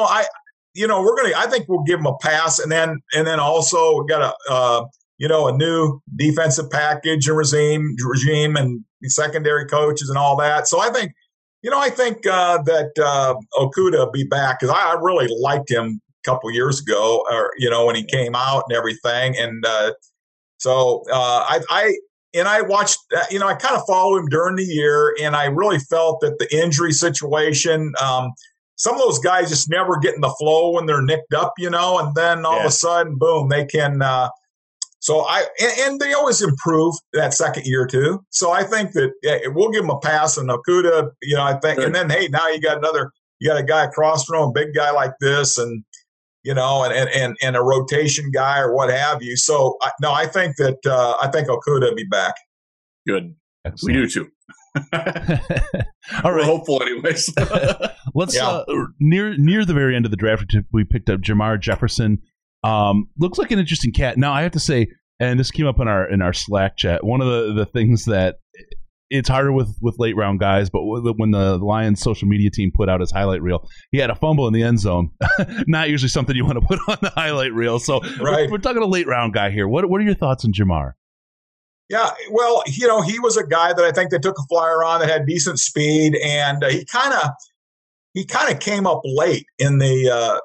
I think we'll give him a pass, and then also we got a new defensive package and regime and secondary coaches and all that. So I think that Okudah will be back, because I really liked him couple years ago, or when he came out and everything, and so I watched. I kind of followed him during the year, and I really felt that the injury situation. Some of those guys just never get in the flow when they're nicked up, and then all of a sudden, boom, they can. And they always improve that second year too. So I think that we'll give him a pass on Okudah. I think, and then hey, now you got a guy across from him, a big guy like this, and. And a rotation guy or what have you. So I think that I think Okudah will be back. Good. Excellent. We do too. All right. We're hopeful, anyways. Let's near the very end of the draft, we picked up Jermar Jefferson. Looks like an interesting cat. Now I have to say, and this came up in our Slack chat. One of the things that it's harder with late round guys, but when the Lions social media team put out his highlight reel, he had a fumble in the end zone. Not usually something you want to put on the highlight reel. So we're talking a late round guy here. What are your thoughts on Jermar? Yeah, well, he was a guy that I think they took a flyer on that had decent speed, and he kind of came up late in the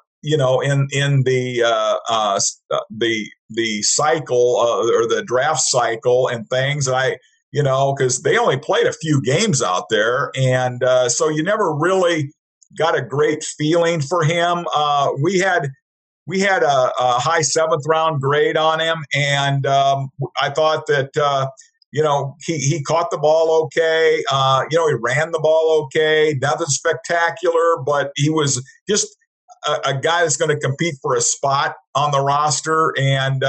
the cycle or the draft cycle and things. And because they only played a few games out there. And so you never really got a great feeling for him. We had a high 7th round grade on him. And I thought that, he caught the ball okay. He ran the ball okay. Nothing spectacular, but he was just a guy that's going to compete for a spot on the roster. And,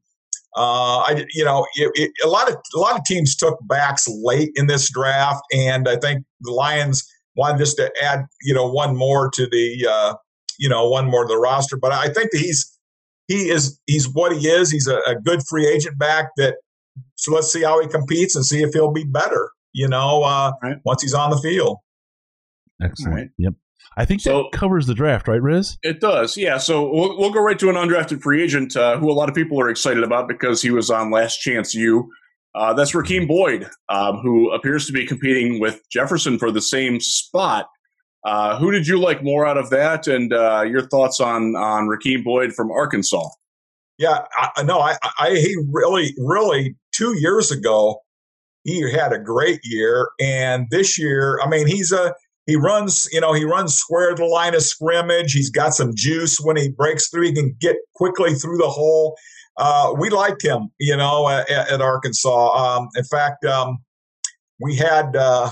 a lot of teams took backs late in this draft, and I think the Lions wanted just to add, one more to the roster. But I think that he's what he is. He's a good free agent back. So let's see how he competes and see if he'll be better. Once he's on the field. Excellent. Right. Yep. I think that covers the draft, right, Riz? It does, yeah. So we'll go right to an undrafted free agent who a lot of people are excited about because he was on Last Chance U. That's Rakeem Boyd, who appears to be competing with Jefferson for the same spot. Who did you like more out of that, and your thoughts on Rakeem Boyd from Arkansas? Yeah, he really 2 years ago, he had a great year, and this year, he runs square to the line of scrimmage. He's got some juice when he breaks through. He can get quickly through the hole. We liked him, at Arkansas. In fact, we had,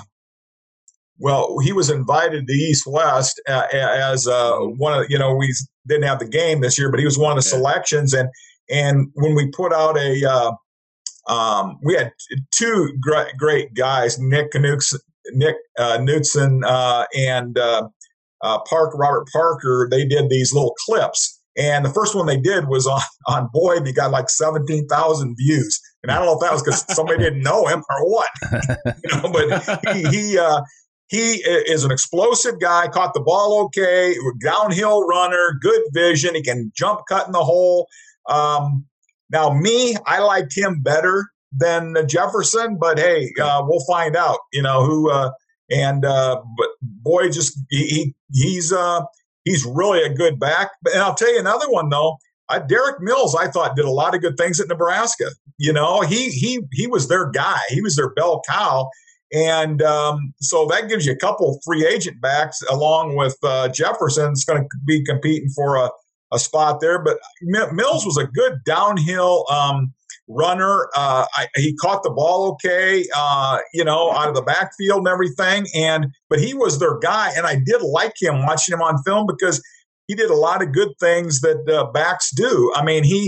he was invited to East West as one of, we didn't have the game this year, but he was one of the selections. And when we put out we had 2 great guys, Nick Knudsen and Robert Parker. They did these little clips. And the first one they did was on Boyd, and he got like 17,000 views. And I don't know if that was because somebody didn't know him or what. But he is an explosive guy, caught the ball okay, downhill runner, good vision. He can jump cut in the hole. Now, I liked him better than Jefferson, but hey, we'll find out, who, but Boyd he's really a good back. And I'll tell you another one though, Derek Mills, I thought did a lot of good things at Nebraska. He was their guy. He was their bell cow. And so that gives you a couple free agent backs along with Jefferson. It's going to be competing for a spot there. But Mills was a good downhill runner. He caught the ball okay, out of the backfield and everything. But he was their guy, and I did like him watching him on film because he did a lot of good things that backs do. I mean, he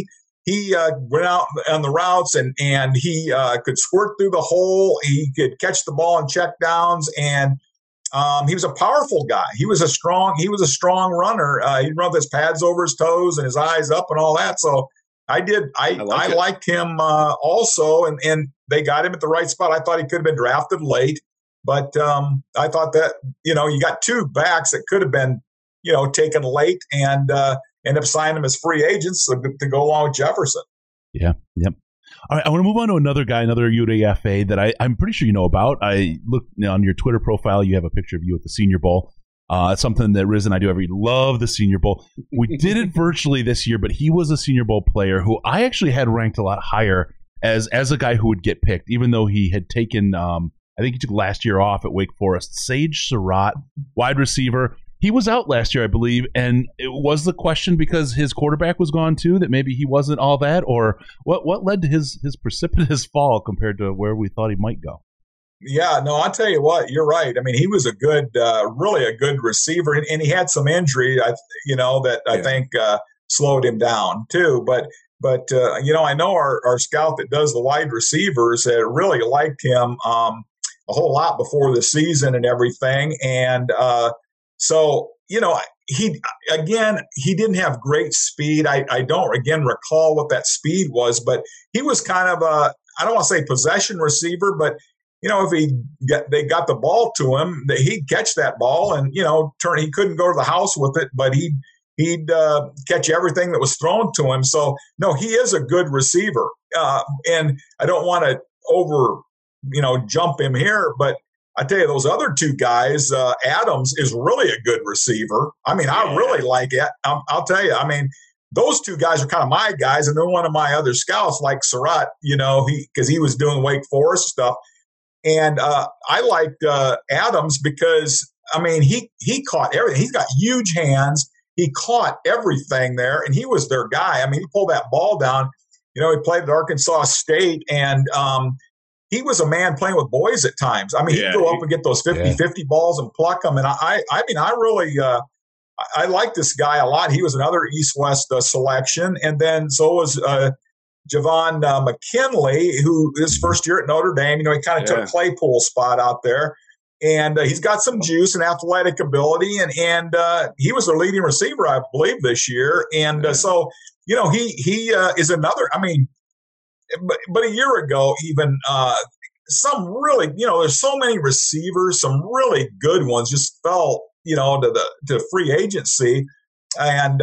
he went out on the routes and he could squirt through the hole. He could catch the ball in check downs, and he was a powerful guy. He was a strong runner. He'd run with his pads over his toes and his eyes up and all that. So I liked him also, and they got him at the right spot. I thought he could have been drafted late, but I thought that, you got two backs that could have been, taken late and end up signing them as free agents to go along with Jefferson. Yeah. Yep. All right, I want to move on to another guy, another UDFA that I'm pretty sure you know about. I looked on your Twitter profile. You have a picture of you at the Senior Bowl. It's something that Riz and I do love the Senior Bowl. We did it virtually this year, but he was a Senior Bowl player who I actually had ranked a lot higher as a guy who would get picked, even though he had taken, I think he took last year off at Wake Forest. Sage Surratt, wide receiver. He was out last year, I believe, and it was the question because his quarterback was gone too, that maybe he wasn't all that, or what led to his precipitous fall compared to where we thought he might go? Yeah, no, I'll tell you what, you're right. I mean, he was a good, really a good receiver, and he had some injury, I think slowed him down too. But I know our scout that does the wide receivers had really liked him a whole lot before the season and everything, and so, he didn't have great speed. I don't, recall what that speed was, but he was kind of I don't want to say possession receiver, but, if they got the ball to him, he'd catch that ball and, he couldn't go to the house with it, but he'd catch everything that was thrown to him. So, no, he is a good receiver. And I don't want to jump him here, but I tell you, those other two guys, Adams is really a good receiver. I mean, I really like it. I'll tell you, I mean, those two guys are kind of my guys, and then one of my other scouts, like Surratt, because he was doing Wake Forest stuff. And I liked Adams because, I mean, he caught everything. He's got huge hands. He caught everything there, and he was their guy. I mean, he pulled that ball down. He played at Arkansas State, and he was a man playing with boys at times. I mean, he'd go up and get those 50-50 balls and pluck them. And I really I like this guy a lot. He was another East-West selection. And then so was Javon McKinley, who his first year at Notre Dame. He kind of took Claypool's spot out there. And he's got some juice and athletic ability. And he was their leading receiver, I believe, this year. And so, he is another – I mean – But a year ago, even some really, there's so many receivers, some really good ones just fell, to free agency, and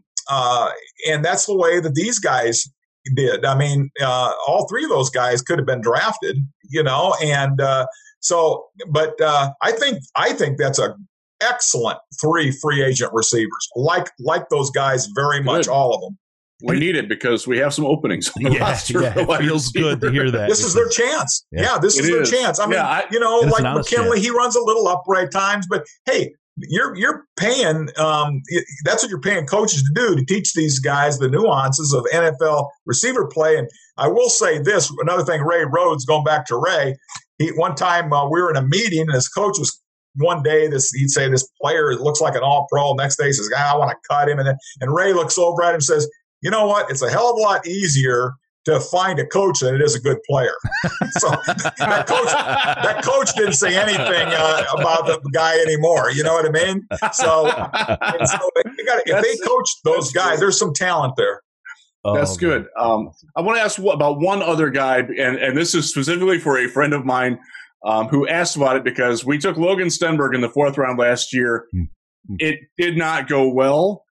that's the way that these guys did. I mean, all three of those guys could have been drafted, and so. But I think that's a excellent three free agent receivers. Like those guys very much, all of them. We need it because we have some openings on the roster. It feels good to hear that. This is their chance. Yeah, this is their chance. I mean, like McKinley, he runs a little upright times, but hey, you're paying. That's what you're paying coaches to do, to teach these guys the nuances of NFL receiver play. And I will say this: another thing, Ray Rhodes, going back to Ray, one time we were in a meeting, and his coach was. One day, he'd say this player looks like an All-Pro. Next day, he says, "I want to cut him," and Ray looks over at him and says, "You know what? It's a hell of a lot easier to find a coach than it is a good player." So that coach didn't say anything about the guy anymore. You know what I mean? So if they coach those guys, there's some talent there. That's good. I want to ask about one other guy, and this is specifically for a friend of mine who asked about it because we took Logan Stenberg in the 4th round last year. It did not go well.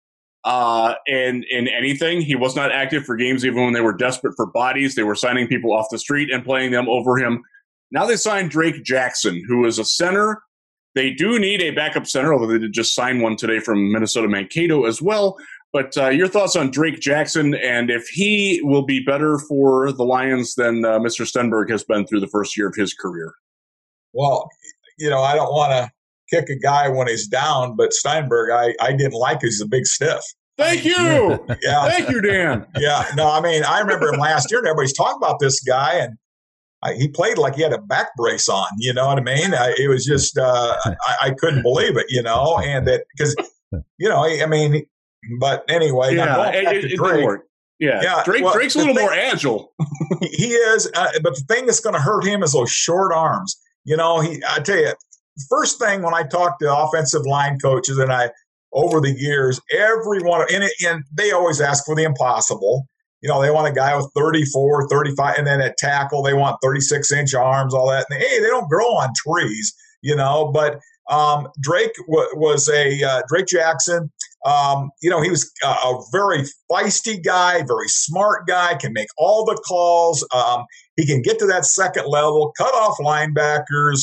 In anything. He was not active for games even when they were desperate for bodies. They were signing people off the street and playing them over him. Now they signed Drake Jackson, who is a center. They do need a backup center, although they did just sign one today from Minnesota Mankato as well. But your thoughts on Drake Jackson and if he will be better for the Lions than Mr. Stenberg has been through the first year of his career? Well, I don't want to kick a guy when he's down, but Steinberg, I didn't like. He's a big stiff. Thank you. Yeah. Thank you, Dan. Yeah. No, I mean, I remember him last year and everybody's talking about this guy, and he played like he had a back brace on. You know what I mean? It was just, I couldn't believe it, and that because, I mean, but anyway, it didn't work. Yeah. Drake's a little more agile. He is, but the thing that's going to hurt him is those short arms. I tell you, first thing when I talk to offensive line coaches, and over the years, everyone, and they always ask for the impossible. They want a guy with 34, 35, and then at tackle, they want 36-inch arms, all that. And, hey, they don't grow on trees, but Drake was Drake Jackson. He was a very feisty guy, very smart guy, can make all the calls. He can get to that second level, cut off linebackers.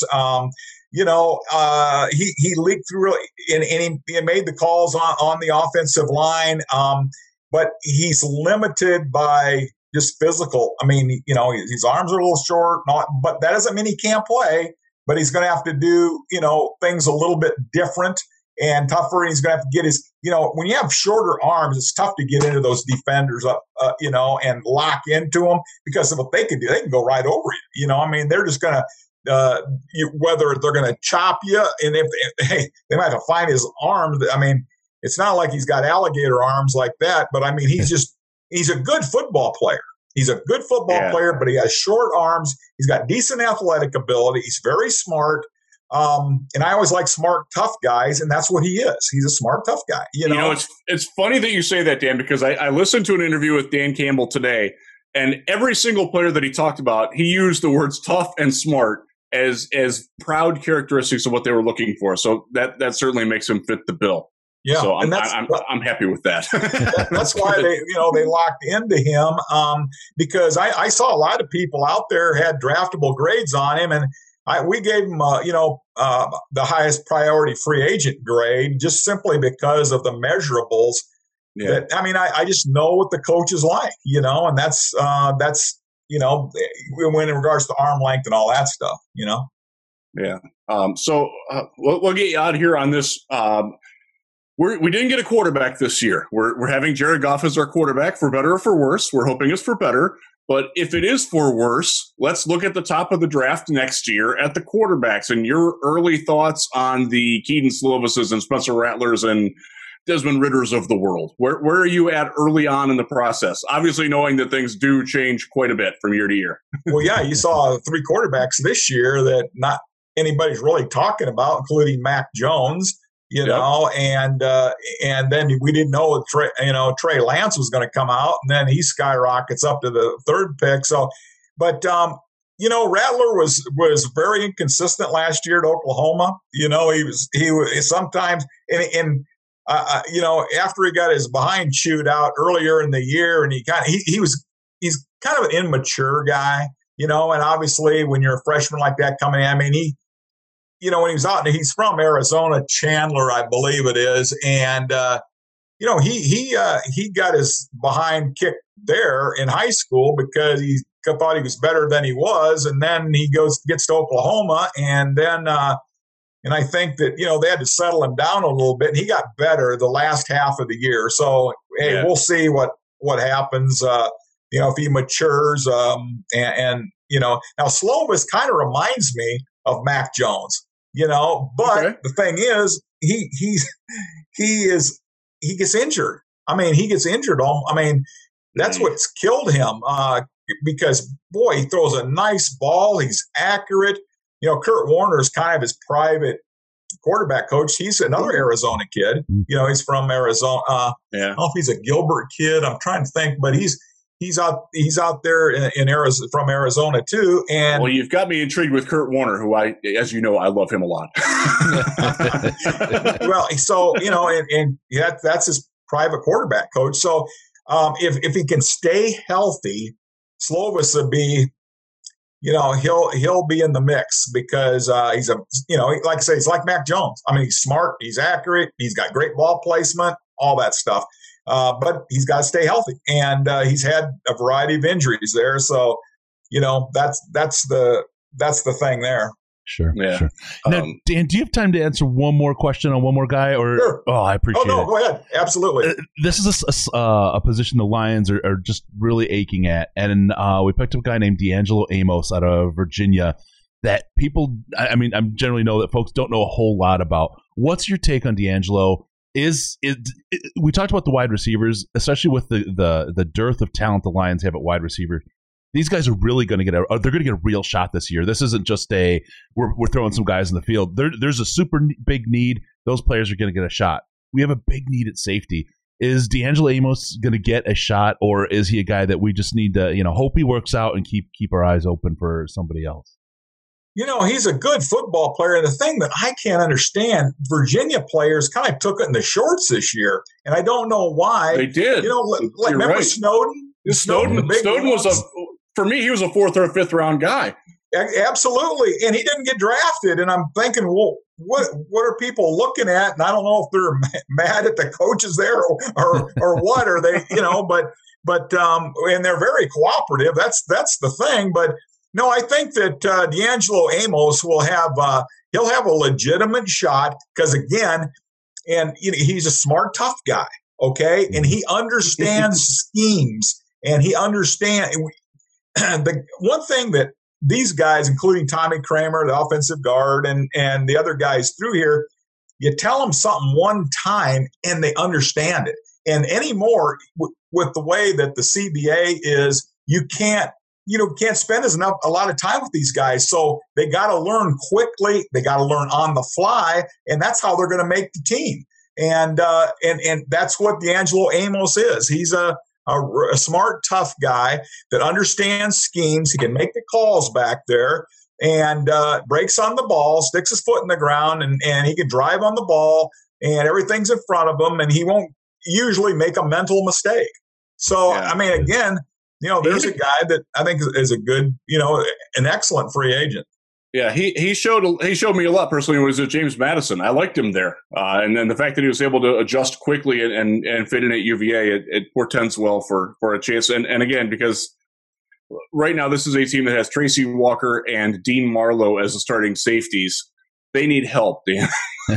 He leaked through and he made the calls on the offensive line. But he's limited by just physical. I mean, his arms are a little short, but that doesn't mean he can't play. But he's going to have to do, things a little bit different and tougher. And he's going to have to get his, when you have shorter arms, it's tough to get into those defenders up, and lock into them, because of what they can do. They can go right over you. They're just going to, whether they're going to chop you, and if they might have to find his arm. It's not like he's got alligator arms like that, but he's a good football player. He's a good football player, but he has short arms. He's got decent athletic ability. He's very smart. And I always like smart, tough guys, and that's what he is. He's a smart, tough guy. It's funny that you say that, Dan, because I listened to an interview with Dan Campbell today, and every single player that he talked about, he used the words tough and smart as proud characteristics of what they were looking for. So that certainly makes him fit the bill. Yeah, so I'm happy with that. That's why they locked into him, because I saw a lot of people out there had draftable grades on him, and we gave him the highest priority free agent grade just simply because of the measurables. Yeah. I just know what the coach is like, and that's when in regards to arm length and all that stuff, Yeah. So we'll get you out of here on this. We didn't get a quarterback this year. We're having Jared Goff as our quarterback, for better or for worse. We're hoping it's for better. But if it is for worse, let's look at the top of the draft next year at the quarterbacks and your early thoughts on the Keaton Slovises and Spencer Rattlers and Desmond Ritters of the world. Where are you at early on in the process? Obviously knowing that things do change quite a bit from year to year. Well, yeah, you saw 3 quarterbacks this year that not anybody's really talking about, including Mac Jones. And then we didn't know Trey Lance was going to come out, and then he skyrockets up to the 3rd pick. So, but Rattler was very inconsistent last year at Oklahoma. He was sometimes after he got his behind chewed out earlier in the year, and he's kind of an immature guy, and obviously when you're a freshman like that coming in, when he was out, he's from Arizona, Chandler, I believe it is. And, he got his behind kicked there in high school because he thought he was better than he was. And then he gets to Oklahoma. And then, and I think that, they had to settle him down a little bit. And he got better the last half of the year. So, hey, we'll see what happens, if he matures. Now Slovis kind of reminds me of Mac Jones. But the thing is, he gets injured. He gets injured. That's what's killed him. Because boy, he throws a nice ball. He's accurate. Kurt Warner is kind of his private quarterback coach. He's another Arizona kid. He's from Arizona. I don't know if he's a Gilbert kid. I'm trying to think, but he's out there in Arizona, from Arizona too. And well, you've got me intrigued with Kurt Warner, who I love him a lot. Well, so that's his private quarterback coach. So if he can stay healthy, Slovis would be, he'll be in the mix because he's like I say, he's like Mac Jones. He's smart, he's accurate, he's got great ball placement, all that stuff. But he's got to stay healthy, and he's had a variety of injuries there. So, that's the thing there. Sure. Yeah. Sure. Now, Dan, do you have time to answer one more question on one more guy? Or sure. Oh, I appreciate it. Go ahead. Absolutely. This is a position the Lions are just really aching at, and we picked up a guy named D'Angelo Amos out of Virginia that people, I generally know that folks don't know a whole lot about. What's your take on D'Angelo? We talked about the wide receivers, especially with the dearth of talent the Lions have at wide receiver. These guys are really going to they're going to get a real shot this year. This isn't just we're throwing some guys in the field. There's a super big need. Those players are going to get a shot. We have a big need at safety. Is D'Angelo Amos going to get a shot, or is he a guy that we just need to, hope he works out and keep our eyes open for somebody else? He's a good football player. And the thing that I can't understand, Virginia players kind of took it in the shorts this year, and I don't know why. They did. Remember right. Snowden? Snowden was for me, he was a 4th or 5th round guy. Absolutely. And he didn't get drafted. And I'm thinking, well, what are people looking at? And I don't know if they're mad at the coaches there or what are they, but and they're very cooperative. That's the thing. But no, I think that D'Angelo Amos he'll have a legitimate shot because, again, and he's a smart, tough guy, okay? And he understands schemes, and he understands – the one thing that these guys, including Tommy Kramer, the offensive guard, and the other guys through here, you tell them something one time, and they understand it. And anymore, with the way that the CBA is, you can't spend a lot of time with these guys. So they got to learn quickly. They got to learn on the fly, and that's how they're going to make the team. And that's what D'Angelo Amos is. He's a smart, tough guy that understands schemes. He can make the calls back there and breaks on the ball, sticks his foot in the ground, and he can drive on the ball, and everything's in front of him, and he won't usually make a mental mistake. So, yeah. I mean, again, there's a guy that I think is a good, an excellent free agent. Yeah, he showed me a lot personally when he was at James Madison. I liked him there, and then the fact that he was able to adjust quickly and fit in at UVA, it portends well for a chance. And again, because right now this is a team that has Tracy Walker and Dean Marlowe as the starting safeties. They need help, Dan.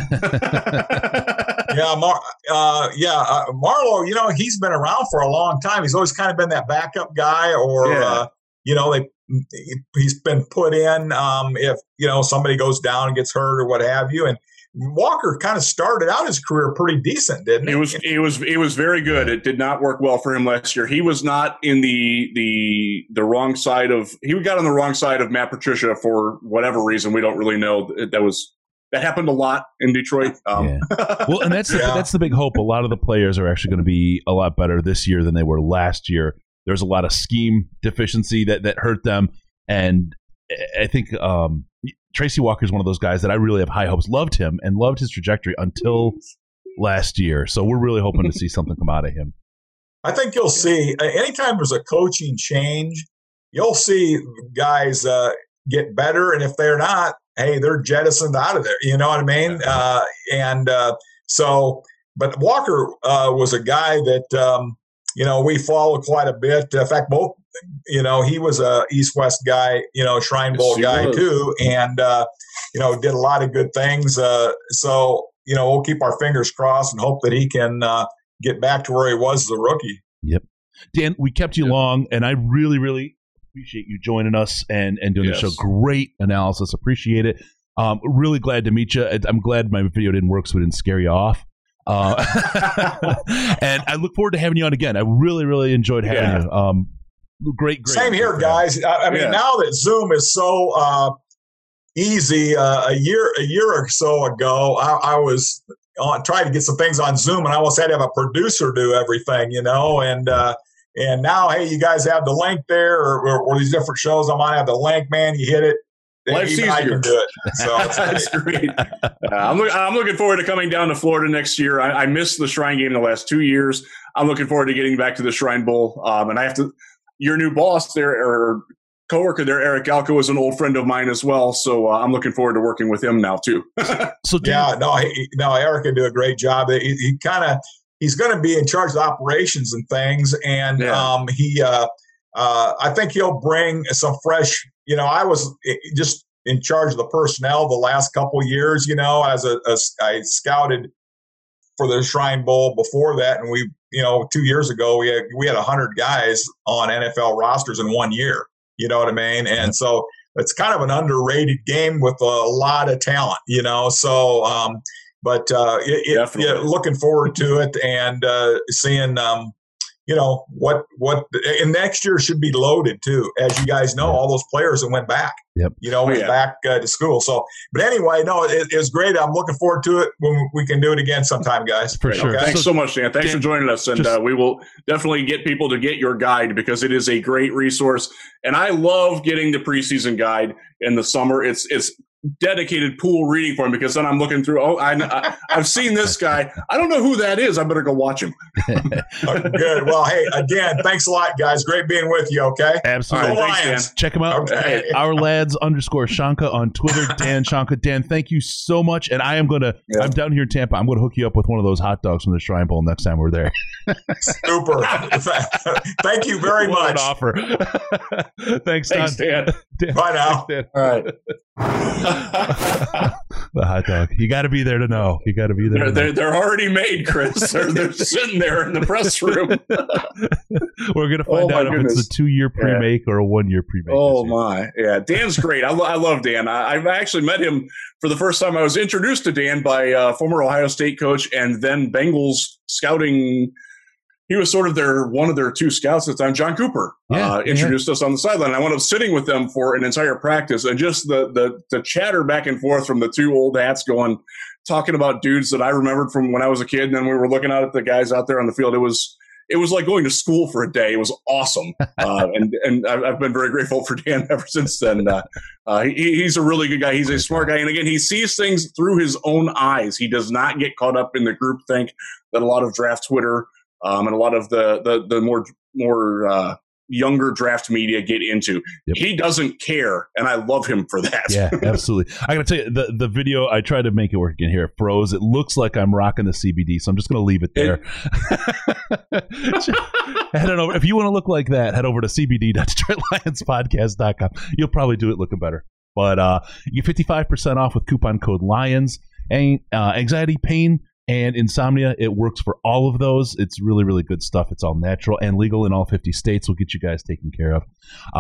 Marlowe. He's been around for a long time. He's always kind of been that backup guy, or he's been put in if somebody goes down and gets hurt or what have you. And Walker kind of started out his career pretty decent, didn't he? It was very good. It did not work well for him last year. He was not in the wrong side of. He got on the wrong side of Matt Patricia for whatever reason. We don't really know. That happened a lot in Detroit. Well, and that's the big hope. A lot of the players are actually going to be a lot better this year than they were last year. There's a lot of scheme deficiency that hurt them. And I think Tracy Walker is one of those guys that I really have high hopes. Loved him and loved his trajectory until last year. So we're really hoping to see something come out of him. I think you'll see anytime there's a coaching change, you'll see guys get better. And if they're not, hey, they're jettisoned out of there. You know what I mean? But Walker was a guy that, we follow quite a bit. In fact, both, he was a East-West guy, Shrine Bowl guy too, and, did a lot of good things. So, we'll keep our fingers crossed and hope that he can get back to where he was as a rookie. Yep. Dan, we kept you long, and I really, really appreciate you joining us and doing the show. Great analysis. Appreciate it. Really glad to meet you. I'm glad my video didn't work, so it didn't scare you off. And I look forward to having you on again. I really, really enjoyed having you. Great. Same here, guys. I mean, now that Zoom is so easy, a year or so ago, I was trying to get some things on Zoom, and I almost had to have a producer do everything, and now, hey, you guys have the link there, or these different shows. I might have the link, man. You hit it. Life's easier. I can do it. So that's great. I'm looking forward to coming down to Florida next year. I missed the Shrine game the last 2 years. I'm looking forward to getting back to the Shrine Bowl. And I have to. Your new boss there, or coworker there, Eric Galko, is an old friend of mine as well. So I'm looking forward to working with him now too. Eric can do a great job. He's going to be in charge of operations and things, and I think he'll bring some fresh. I was just in charge of the personnel the last couple of years. I scouted for the Shrine Bowl before that, and we, 2 years ago we had 100 guys on NFL rosters in 1 year. You know what I mean? And so it's kind of an underrated game with a lot of talent. So But looking forward to it and seeing what and next year should be loaded too. As you guys know, all those players that went back, went back to school. So, but anyway, no, it was great. I'm looking forward to it when we can do it again sometime, guys. For sure. Okay? Thanks so much, Dan. Thanks for joining us. And we will definitely get people to get your guide because it is a great resource. And I love getting the preseason guide in the summer. It's dedicated pool reading for him because then I'm looking through. I've seen this guy. I don't know who that is. I better go watch him. Good. Well, hey, again, thanks a lot, guys. Great being with you. Okay. Absolutely. Go Thanks, Lions. Dan. Check him out. Okay. Our lads _Shanka on Twitter. Dan Shanka. Dan, thank you so much. And I am gonna. Yeah. I'm down here in Tampa. I'm going to hook you up with one of those hot dogs from the Shrine Bowl next time we're there. Super. Thank you very much. An offer. Thanks, Dan. Bye now. Dan. All right. The hot dog. You got to be there to know. You got to be there. They're already made, Chris. They're sitting there in the press room. We're gonna find out if it's a 2-year pre-make or a 1-year pre-make. Oh my, yeah. Dan's great. I love Dan. I've actually met him for the first time. I was introduced to Dan by former Ohio State coach and then Bengals scouting. He was sort of one of their 2 scouts at the time. John Cooper introduced us on the sideline. I wound up sitting with them for an entire practice, and just the chatter back and forth from the 2 old hats talking about dudes that I remembered from when I was a kid, and then we were looking out at the guys out there on the field. It was like going to school for a day. It was awesome, and I've been very grateful for Dan ever since then. He's a really good guy. He's a smart guy, and again, he sees things through his own eyes. He does not get caught up in the groupthink that a lot of draft Twitter. And a lot of the more younger draft media get into. Yep. He doesn't care, and I love him for that. Yeah, absolutely. I got to tell you, the video, I tried to make it work in here. It froze. It looks like I'm rocking the CBD, so I'm just going to leave it there. Head on over. If you want to look like that, head over to cbd.detroitlionspodcast.com. You'll probably do it looking better. But you get 55% off with coupon code LIONS. Anxiety, pain, and insomnia, it works for all of those. It's really, really good stuff. It's all natural and legal in all 50 states. We'll get you guys taken care of.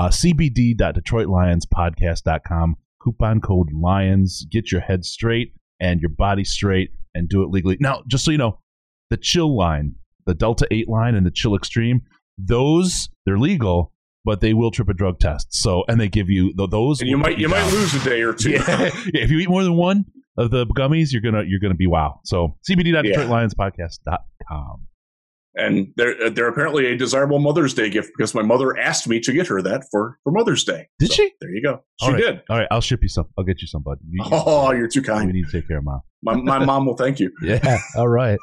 cbd.detroitlionspodcast.com. Coupon code LIONS. Get your head straight and your body straight and do it legally. Now, just so you know, the Chill line, the Delta 8 line and the Chill Extreme, they're legal, but they will trip a drug test. So, and they give you those. And you might lose a day or 2. Yeah. If you eat more than one of the gummies, you're gonna be wow. So cbd.detroitlionspodcast.com. And they're apparently a desirable Mother's Day gift because my mother asked me to get her that for Mother's Day. Did she? There you go. She did. All right, I'll ship you some. I'll get you some, bud. You're too kind. We need to take care of Mom. My mom will thank you. Yeah. All right.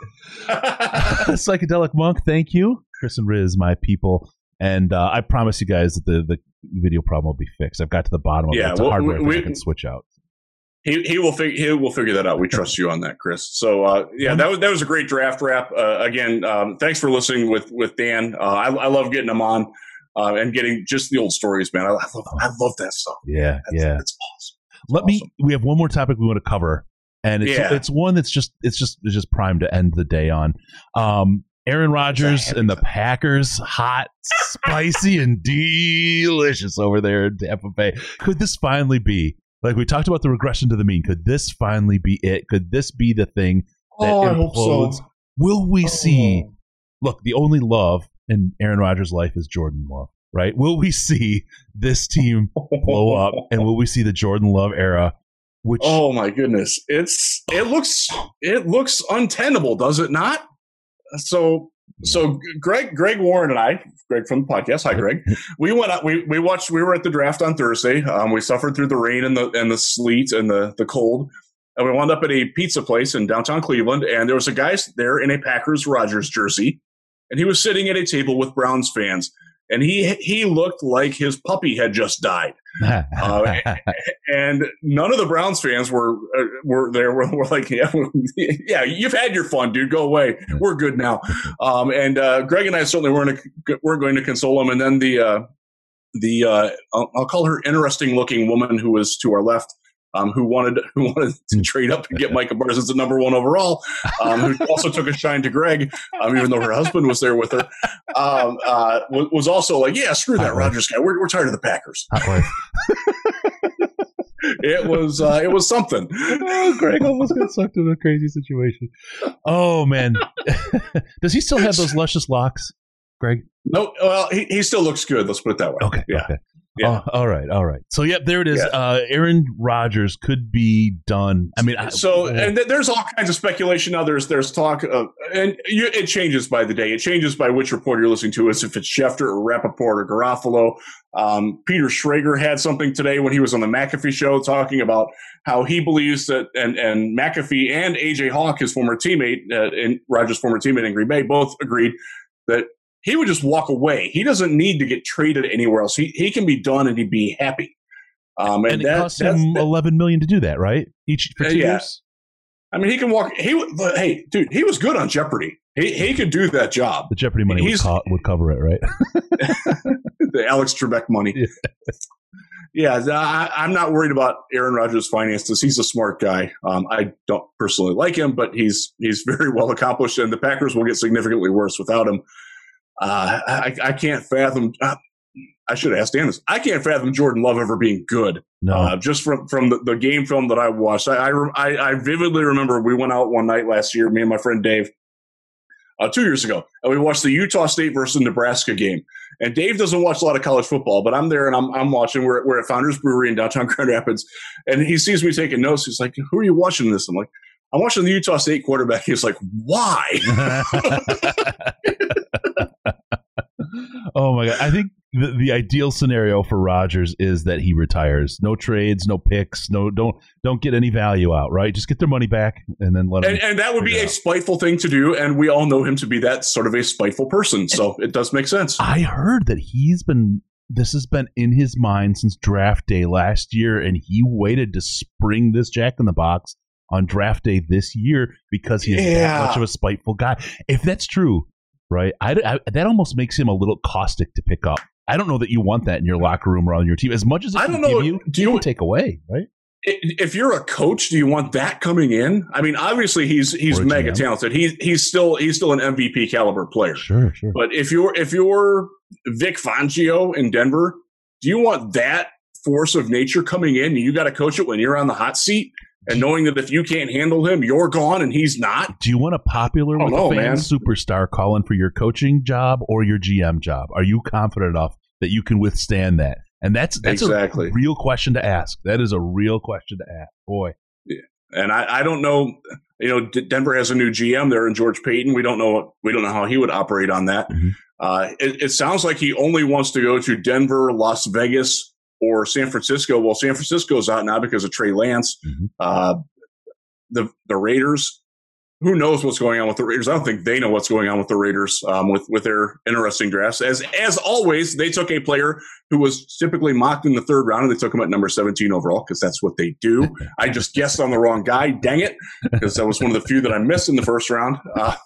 Psychedelic Monk, thank you. Chris and Riz, my people. And I promise you guys that the video problem will be fixed. I've got to the bottom of it. It's a hardware thing I can switch out. He will figure that out. We trust you on that, Chris. So that was a great draft wrap. Again, thanks for listening with Dan. I love getting him on and getting just the old stories, man. I love that stuff. Yeah, it's awesome. We have one more topic we want to cover, and it's one that's just primed to end the day on. Aaron Rodgers and the Packers, hot, spicy, and delicious over there in Tampa Bay. Could this finally be? Like we talked about the regression to the mean. Could this finally be it? Could this be the thing that implodes? I hope so. Will we see? Look, the only love in Aaron Rodgers' life is Jordan Love, right? Will we see this team blow up, and will we see the Jordan Love era? Which, oh my goodness, it looks untenable, does it not? So Greg Warren and I, Greg from the podcast, hi Greg. We went out. We watched. We were at the draft on Thursday. We suffered through the rain and the sleet and the cold, and we wound up at a pizza place in downtown Cleveland. And there was a guy there in a Packers Rodgers jersey, and he was sitting at a table with Browns fans, and he looked like his puppy had just died. And none of the Browns fans were there. We're like, yeah, you've had your fun, dude. Go away. We're good now. And Greg and I certainly weren't going to console him. And then the I'll call her interesting looking woman who was to our left, who wanted to trade up and get Micah Parsons at number 1 overall, who also took a shine to Greg, even though her husband was there with her, was also like, yeah, screw that Rodgers guy. We're tired of the Packers. It was something. Oh, Greg almost got sucked into a crazy situation. Oh man, does he still have those luscious locks, Greg? No, well, he still looks good. Let's put it that way. Okay. Yeah. Okay. Yeah. Oh, all right. So, yep, there it is. Yeah. Aaron Rodgers could be done. I mean, there's all kinds of speculation now. There's talk of, it changes by the day. It changes by which report you're listening to. As if it's Schefter or Rappaport or Garofalo. Peter Schrager had something today when he was on the McAfee show talking about how he believes that, and McAfee and AJ Hawk, his former teammate, and Rodgers' former teammate in Green Bay, both agreed that he would just walk away. He doesn't need to get traded anywhere else. He can be done and he'd be happy. And it costs him $11 million to do that, right? Each for 2 years. I mean, he can walk. Hey, dude, he was good on Jeopardy. He could do that job. The Jeopardy money would cover it, right? The Alex Trebek money. Yeah, I'm not worried about Aaron Rodgers' finances. He's a smart guy. I don't personally like him, but he's very well accomplished, and the Packers will get significantly worse without him. I can't fathom. I should have asked Dan this. I can't fathom Jordan Love ever being good. No, just from the game film that I watched. I vividly remember we went out one night last year, me and my friend Dave, 2 years ago, and we watched the Utah State versus Nebraska game. And Dave doesn't watch a lot of college football, but I'm there and I'm watching. We're at Founders Brewery in downtown Grand Rapids, and he sees me taking notes. He's like, "Who are you watching this?" I'm like, "I'm watching the Utah State quarterback." He's like, "Why?" Oh my God. I think the ideal scenario for Rodgers is that he retires. No trades, no picks, don't get any value out, right? Just get their money back and then let him. And that would be a spiteful thing to do, and we all know him to be that sort of a spiteful person, so it does make sense. I heard that this has been in his mind since draft day last year, and he waited to spring this Jack in the Box on draft day this year because he is that much of a spiteful guy. If that's true, right, that almost makes him a little caustic to pick up. I don't know that you want that in your locker room or on your team. As much as it can give you, you can take away, right? If you're a coach, do you want that coming in? I mean, obviously he's mega talented. He's still an MVP caliber player. Sure. But if you're Vic Fangio in Denver, do you want that force of nature coming in? You got to coach it when you're on the hot seat. And knowing that if you can't handle him, you're gone and he's not. Do you want a popular superstar calling for your coaching job or your GM job? Are you confident enough that you can withstand that? And that's exactly a real question to ask. That is a real question to ask. Boy. Yeah. And I don't know. You know, Denver has a new GM there in George Payton. We don't know how he would operate on that. Mm-hmm. It sounds like he only wants to go to Denver, Las Vegas, or San Francisco. Well, San Francisco's out now because of Trey Lance. Mm-hmm. The Raiders, who knows what's going on with the Raiders? I don't think they know what's going on with the Raiders with their interesting drafts. As always, they took a player who was typically mocked in the third round, and they took him at number 17 overall because that's what they do. I just guessed on the wrong guy. Dang it, because that was one of the few that I missed in the first round.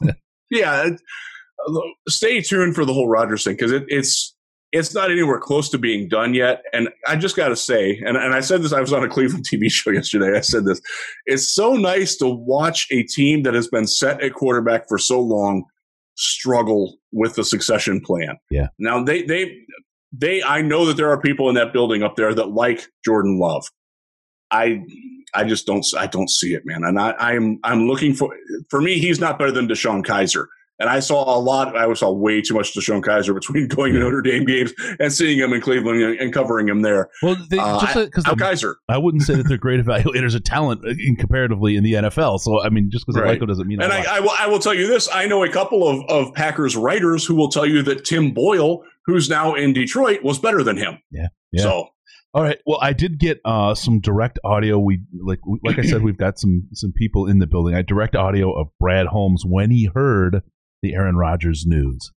Stay tuned for the whole Rodgers thing because it's not anywhere close to being done yet. And I just got to say, and I said this, I was on a Cleveland TV show yesterday. I said this. It's so nice to watch a team that has been set at quarterback for so long struggle with the succession plan. Yeah. Now I know that there are people in that building up there that like Jordan Love. I just don't see it, man. And I'm looking for me, he's not better than DeShone Kizer. And I saw way too much DeShone Kizer between going to Notre Dame games and seeing him in Cleveland and covering him there. Well, Kizer. I wouldn't say that they're great evaluators of talent comparatively in the NFL. So, I mean, just because I like him doesn't mean and I will tell you this. I know a couple of Packers writers who will tell you that Tim Boyle, who's now in Detroit, was better than him. Yeah. So. All right. Well, I did get some direct audio. We like I said, we've got some people in the building. I direct audio of Brad Holmes when he heard the Aaron Rodgers news.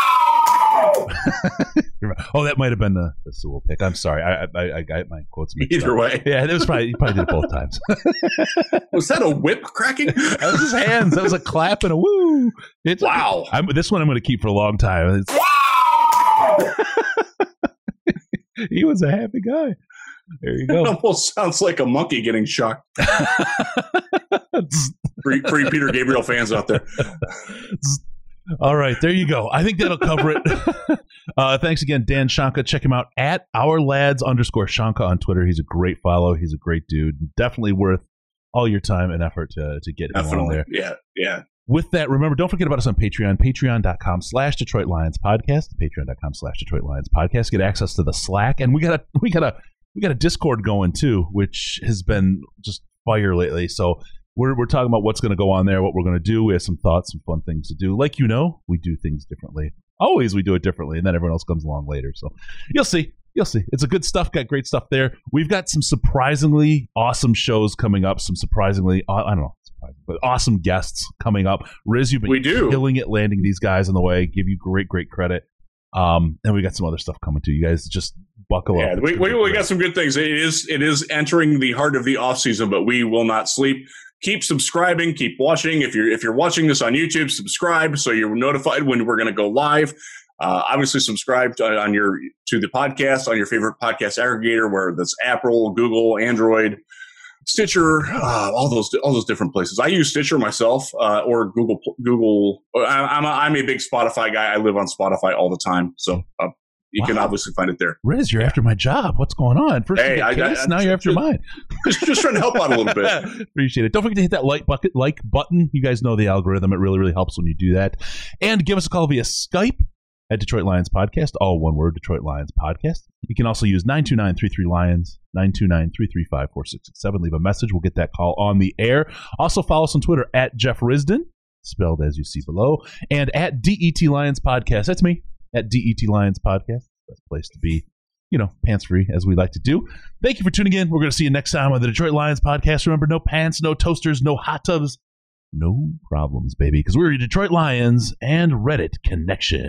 Oh, that might have been the Sewell pick. I'm sorry. I got my quotes mixed Either up. way. Yeah, that was probably did it both times. Was that a whip cracking? That was his hands. That was a clap and a woo. Wow. This one I'm going to keep for a long time. He was a happy guy. There you go. It almost sounds like a monkey getting shocked. Free Peter Gabriel fans out there. All right, there you go. I think that'll cover it. Thanks again, Dan Shanka. Check him out at OurLads_Shanka on Twitter. He's a great follow. He's a great dude. Definitely worth all your time and effort to get him on there. Yeah. With that, remember, don't forget about us on Patreon, patreon.com/Detroit Lions Podcast, patreon.com/Detroit Lions Podcast. Get access to the Slack, and we got a Discord going too, which has been just fire lately. So we're talking about what's going to go on there, what we're going to do. We have some thoughts, some fun things to do. Like, we do things differently. Always we do it differently, and then everyone else comes along later. So you'll see. It's a good stuff. Got great stuff there. We've got some surprisingly awesome shows coming up. Some surprisingly, but awesome guests coming up. Riz, you've been killing it landing these guys on the way. Give you great credit. And we got some other stuff coming too. You guys just buckle up. We got some good things. It is entering the heart of the off season, but we will not sleep. Keep subscribing. Keep watching. If you're watching this on YouTube, subscribe so you're notified when we're going to go live. Obviously, subscribe to the podcast on your favorite podcast aggregator, where that's Apple, Google, Android, Stitcher, all those different places. I use Stitcher myself, or Google. I'm a big Spotify guy. I live on Spotify all the time, so you can obviously find it there. Riz, you're after my job. What's going on? First, now you're after mine. Just trying to help out a little bit. Appreciate it. Don't forget to hit that like button. You guys know the algorithm. It really helps when you do that. And give us a call via Skype at Detroit Lions Podcast, all one word, Detroit Lions Podcast. You can also use 929-33-LIONS, 929-335-4667. Leave a message. We'll get that call on the air. Also, follow us on Twitter at Jeff Risdon, spelled as you see below, and at DET Lions Podcast. That's me, at DET Lions Podcast. Best place to be, pants-free, as we like to do. Thank you for tuning in. We're going to see you next time on the Detroit Lions Podcast. Remember, no pants, no toasters, no hot tubs, no problems, baby, because we're your Detroit Lions and Reddit connection.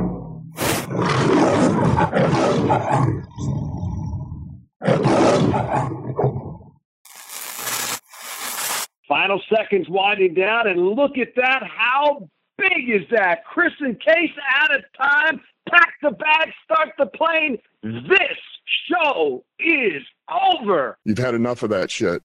Final seconds winding down, and look at that. How big is that? Chris and Case out of time. Pack the bag, start the plane. This show is over. You've had enough of that shit.